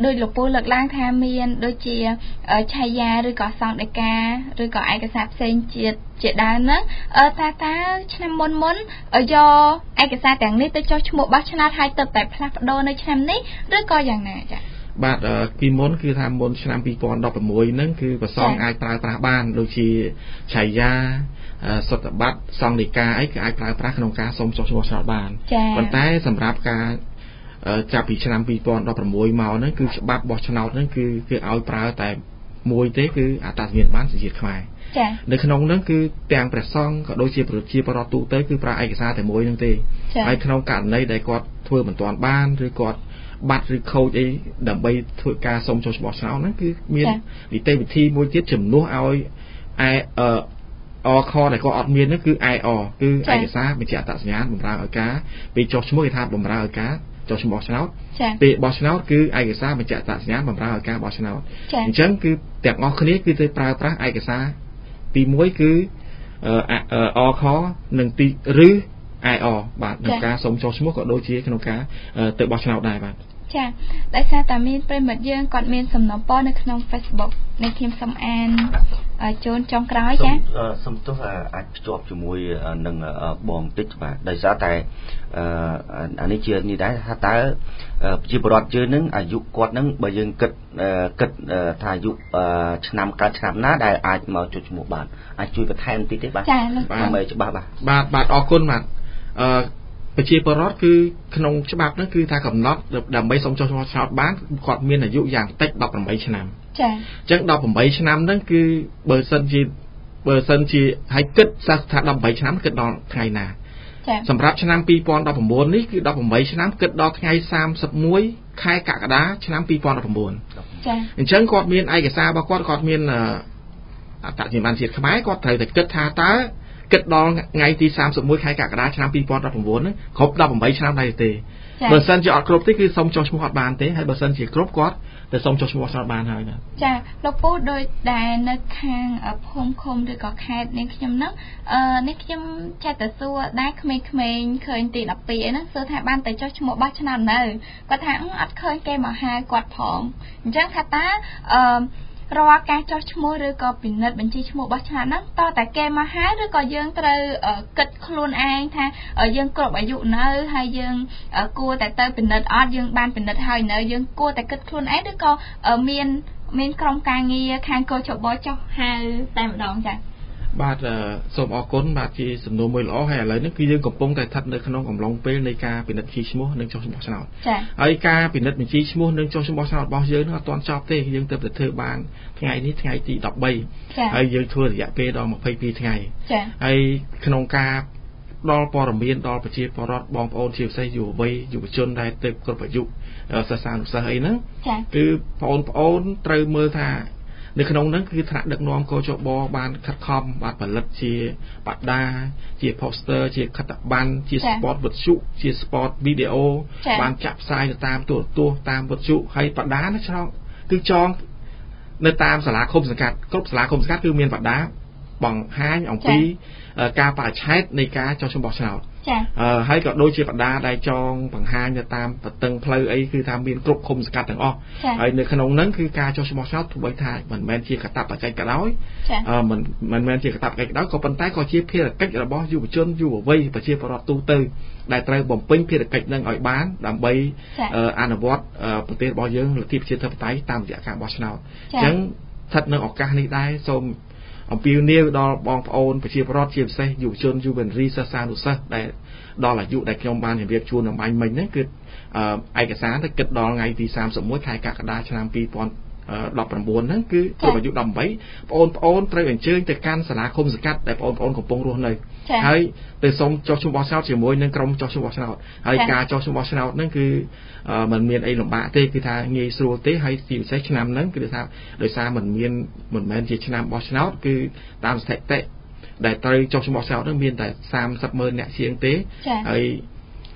ដោយលោកពូលើកឡើងថាមានដូចជាឆាយាឬក៏សង្ឃដីកាឬក៏ឯកសារផ្សេងជាតិជាដើមហ្នឹងតើតើឆ្នាំមុនមុនយកឯកសារទាំងនេះទៅចុះឈ្មោះបោះឆ្នោតហើយទៅតែផ្លាស់ប្ដូរនៅឆ្នាំនេះឬក៏យ៉ាងណាចា៎
បាទពីមុនគឺថាមុនឆ្នាំពីរពាន់ដប់ប្រាំមួយហ្នឹងគឺប្រសងអាចប្រើប្រាស់បានដូចជាឆាយាសុទ្ធបត្តិសង្ឃដីកាអីគឺអាចប្រើប្រាស់ក្នុងការសុំចុះឈ្មោះឆ្នោតបានប៉ុន្តែសម្រាប់ការចាប់ពីឆ្នាំពីរពាន់ដប់ប្រាំមួយមកហ្នឹងគឺច្បាប់បោះឆ្នោតហ្នឹងគឺគឺឲ្យប្រើតែមួយទេគឺអត្តសញ្ញាណប័ណ្ណប្រជាជាតិខ្មែរនៅក្នុងហ្នឹងគឺទាំងព្រះសង្ឃក៏ដូចជាប្រជាពលរដ្ឋទូទៅគឺប្រើឯកសារតែមួយហ្នឹងទេហើយក្នុងករណីដែលគាត់ធ្វើមិនទាន់បានឬគាត់បាត់ឬខូចអីដើម្បីធ្វើការសុំចុះឈ្មោះឆ្នោតហ្នឹងគឺមាននីតិវិធីមួយទៀតជំនួសឲ្យឯអខដែលគាត់អត់មានហ្នឹងគឺ ไอ អ គឺឯកសារបញ្ជាក់អត្តសញ្ញាណបម្រើឲ្យការពេលចុះឈ្មោះគេថាបម្រើឲ្យការចុះឈ្មោះឆ្នោតពេលបោះឆ្នោតគឺឯកសារបញ្ជាក់អត្តសញ្ញាណបម្រើឲ្យការបោះឆ្នោតអញ្ចឹងគឺទាំងអស់គ្នាគឺទៅប្រើប្រាស់ឯកសារទីមួយគឺអខនិងទីឬ ไอ អ បាទក្នុងការសុំចុះឈ្មោះក៏ដូចជាក្នុងការទៅបោះឆ្នោតដែរបាទ
ចាដោយសារតែមានប្រិមិត្តយើងគាត់មានសំណពរនៅក្នុង Facebook នៃខ្ញុំសូមអានជូនចុងក្រោយចា
សូមទោសអាចភ្ជាប់ជាមួយនឹងបងតិចបាទដោយសារតែអានេះជានេះដែរថាតើប្រជាពលរដ្ឋយើងនឹងអាយុគាត់នឹងបើយើងគិតគិតថាអាយុឆ្នាំកើតឆ្នាំណាដែលអាចមកចុះឈ្មោះបានអាចជួយបន្ថែមតិចទេបាទដើម្បីច្បាស់បាទ
បាទបាទអរគុណបាទអឺប្រជាពលរដ្ឋគឺក្នុងច្បាប់ហ្នឹងគឺថាកំណត់ដើម្បីសុំចុះឈ្មោះឆ្នោតបានគាត់មានអាយុយ៉ាងតិចដប់ប្រាំបីឆ្នាំ
ចា៎
អញ្ចឹងដប់ប្រាំបីឆ្នាំហ្នឹងគឺបើសិនជាបើសិនជាឲ្យគិតសាស្ត្រថាដប់ប្រាំបីឆ្នាំគិតដល់ថ្ងៃណា
ចា៎
សម្រាប់ឆ្នាំពីរពាន់ដប់ប្រាំ៩នេះគឺដប់ប្រាំបីឆ្នាំគិតដល់ថ្ងៃសាមសិបមួយខែកក្កដាឆ្នាំពីរពាន់ដប់ប្រាំ៩
ចា៎
អញ្ចឹងគាត់មានឯកសាររបស់គាត់គាត់មានអត្តសញ្ញាណជាតិខ្មែរគាត់ត្រូវតែគិតថាតើគិតដល់ថ្ងៃទីសាមសិបមួយខែកក្កដាឆ្នាំពីរពាន់ដប់ប្រាំ៩ហ្នឹងគ្រប់ដប់ប្រាំបីឆ្នាំដែរទេបើសិនជាអត់គ្រប់ទេគឺសុំចុះឈ្មោះអត់បានទេហើយបើសិនជាគ្រប់គាត់ទៅសុំចុះឈ្មោះឆ្នោតបានហើយណា
ចាលោកពូដោយដែលនៅខាងភូមិឃុំឬក៏ខេត្តនាងខ្ញុំហ្នឹងអឺនេះខ្ញុំចេះតែសួរដែរក្មេងៗឃើញទីដប់ពីរអីហ្នឹងសួរថាបានតែចុះឈ្មោះបោះឆ្នោតនៅគាត់ថាអត់ឃើញគេមកហៅគាត់ផងអញ្ចឹងថាតើអឺរាល់ការចុះឈ្មោះឬក៏ពិនិត្យបញ្ជីឈ្មោះបោះឆ្នោតហ្នឹងតើតែគេមកហៅឬក៏យើងត្រូវគិតខ្លួនឯងថាយើងគ្រប់អាយុនៅហើយយើងគួរតែទៅពិនិត្យអត់យើងបានពិនិត្យហើយនៅយើងគួរតែគិតខ្លួនឯងឬក៏មានមានក្រុមការងារខាងកោចបចុះហៅតែម្ដងចា៎
បាទសូមអរគុណបាទជាសំណួរមួយល្អហើយឥឡូវនេះគឺយើងកំពុងតែស្ថិតនៅក្នុងកំឡុងពេលនៃការពិនិត្យបញ្ជីឈ្មោះនិងចុះឈ្មោះឆ្នោតហើយការពិនិត្យបញ្ជីឈ្មោះនិងចុះឈ្មោះឆ្នោតរបស់យើងនឹងអត់ទាន់ចប់ទេយើងទើបតែធ្វើបានថ្ងៃនេះថ្ងៃទីដប់បីហើយយើងធ្វើរយៈពេលដល់ម្ភៃពីរថ្ងៃហើយក្នុងការដល់ព័ត៌មានដល់ប្រជាពលរដ្ឋបងប្អូនជាពិសេសយុវវ័យយុវជនដែលទើបគ្រប់អាយុសិស្សានុសិស្សអីហ្នឹងគឺបងប្អូនត្រូវមើលថានៅក្នុងហ្នឹងគឺថ្នាក់ដឹកនាំកោចបបានខិតខំបាទផលិតជាបដាជា poster ជាខិត្តប័ណ្ណជា spot វិទ្យុជា spot video បានចាក់ផ្សាយទៅតាមទូរទស្សន៍តាមវិទ្យុហើយបដាណាឆ្លងគឺចងនៅតាមសាលាឃុំសង្កាត់គ្រប់សាលាឃុំសង្កាត់គឺមានបដាបង្ហាញអំពីការបរិច្ឆេទនៃការចុះឈ្មោះបោះឆ្នោត
ចា៎
ហើយក៏ដូចជាបដាដែលចងបង្ហាញទៅតាមបតឹងផ្លូវអីគឺថាមានគ្រប់ឃុំសង្កាត់ទាំងអស់ហើយនៅក្នុងហ្នឹងគឺការចុះឈ្មោះឆ្នោតទោះបីថាមិនមែនជាកាតព្វកិច្ចក៏ដោយមិនមិនមែនជាកាតព្វកិច្ចក៏ដោយក៏ប៉ុន្តែក៏ជាភារកិច្ចរបស់យុវជនយុវវ័យប្រជាពលរដ្ឋទូទៅដែលត្រូវបំពេញភារកិច្ចហ្នឹងឲ្យបានដើម្បីអនុវត្តប្រទេសរបស់យើងលទ្ធិប្រជាធិបតេយ្យតាមរយៈការបោះឆ្នោតអញ្ចឹងស្ថិតនៅឱកាសនេះដែរសូមអំពាវនាវដល់បងប្អូនប្រជាពលរដ្ឋជាពិសេសយុវជនយុវនារីសិស្សានុសិស្សដែលដល់អាយុដែលខ្ញុំបានជម្រាបជូនអំបញ្ញមិញហ្នឹងគឺឯកសារទៅគិតដល់ថ្ងៃទីសាមសិបមួយខែកក្កដាឆ្នាំពីរពាន់ដប់ប្រាំ៩ហ្នឹងគឺគ្រប់អាយុដប់ប្រាំបីបងប្អូនត្រូវអញ្ជើញទៅកាន់សាលាឃុំសង្កាត់ដែលបងប្អូនកំពុងរស់នៅហើយទៅសុំចុះឈ្មោះបោះឆ្នោតជាមួយនឹងក្រុមចុះឈ្មោះបោះឆ្នោតហើយការចុះឈ្មោះបោះឆ្នោតហ្នឹងគឺมันមានអីលំបាកទេគឺថាងាយស្រួលទេហើយទីពិសេសឆ្នាំហ្នឹងគឺថាដោយសារมันមានមិនមែនជាឆ្នាំបោះឆ្នោតគឺតាមស្ថិតិដែលត្រូវចុះឈ្មោះបោះឆ្នោតហ្នឹងមានតែសាមសិបម៉ឺនអ្នកជាងទេហើយ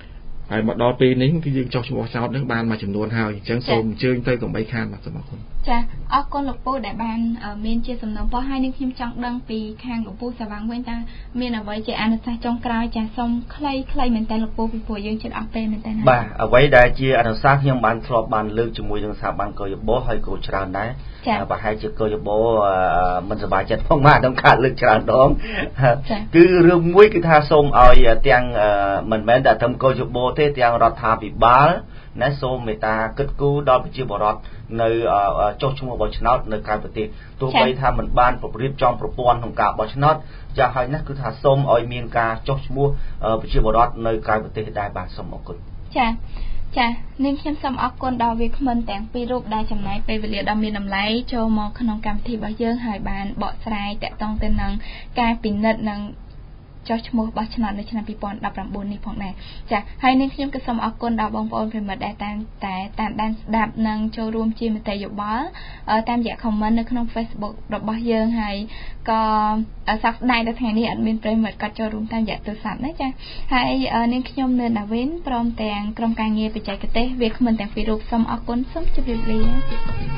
ហើយមកដល់ពេលនេះគឺយើងចុះឈ្មោះចោតនឹងបានមួយចំនួនហើយអញ្ចឹងសូមអញ្ជើញទៅកុំបីខានបាទសូមអរគុណ
ចាអរគុណលោកពូដែលបានមានជាសំណូមពរហើយនឹងខ្ញុំចង់ដឹងពីខាងលោកពូសាវាំងវិញតើមានអ្វីជាអនុសាសន៍ចុងក្រោយចាសូមខ្លីៗមែនតើលោកពូពីព្រោះយើងជិតអស់ពេលមែនតើ
បាទអ្វីដែលជាអនុសាសន៍ខ្ញុំបានធ្លាប់បានលើកជាមួយនឹងស្ថាប័នកយបហើយក៏ច្រើនដែរប្រហែលជាកយបមិនសប្បាយចិត្តផងបាទក្នុងការលើកច្រើនដងគឺរឿងមួយគឺថាសូមឲ្យទាំងមិនមែនតែត្រឹមកយបទេទាំងរដ្ឋាភិបាលណែសូមមេត្តាគិតគូរដល់ប្រជាពលរដ្ឋនៅចុះឈ្មោះបោះឆ្នោតនៅក្រៅប្រទេសទោះបីថាមិនបានរៀបចំប្រព័ន្ធក្នុងការបោះឆ្នោតយ៉ាងហោចណាស់គឺថាសូមឲ្យមានការចុះឈ្មោះប្រជាពលរដ្ឋនៅក្រៅប្រទេសដែរបាទសូមអរគុណ
ចាចានាងខ្ញុំសូមអរគុណដល់វាគ្មិនទាំងពីររូបដែលចំណាយពេលវេលាដ៏មានតម្លៃចូលមកក្នុងកម្មវិធីរបស់យើងហើយបានបកស្រាយតាក់ទងទៅនឹងការពិនិត្យនិងចុះឈ្មោះបោះឆ្នោតនៅឆ្នាំពីរពាន់ដប់ប្រាំបួននេះផងដែរចាហើយនាងខ្ញុំក៏សូមអរគុណដល់បងប្អូនប្រិមិត្តដែលតាមតែតាមដានស្ដាប់និងចូលរួមជាមតិយោបល់តាមរយៈ comment នៅក្នុង Facebook របស់យើងហើយក៏សោកស្ដាយដល់ថ្ងៃនេះអត់មានប្រិមិត្តគាត់ចូលរួមតាមរយៈទូរស័ព្ទណាចាហើយនាងខ្ញុំនៅដាវីនព្រមទាំងក្រុមការងារបច្ចេកទេសវាគ្មិនទាំងពីររូបសូមអរគុណសូមជម្រាបលា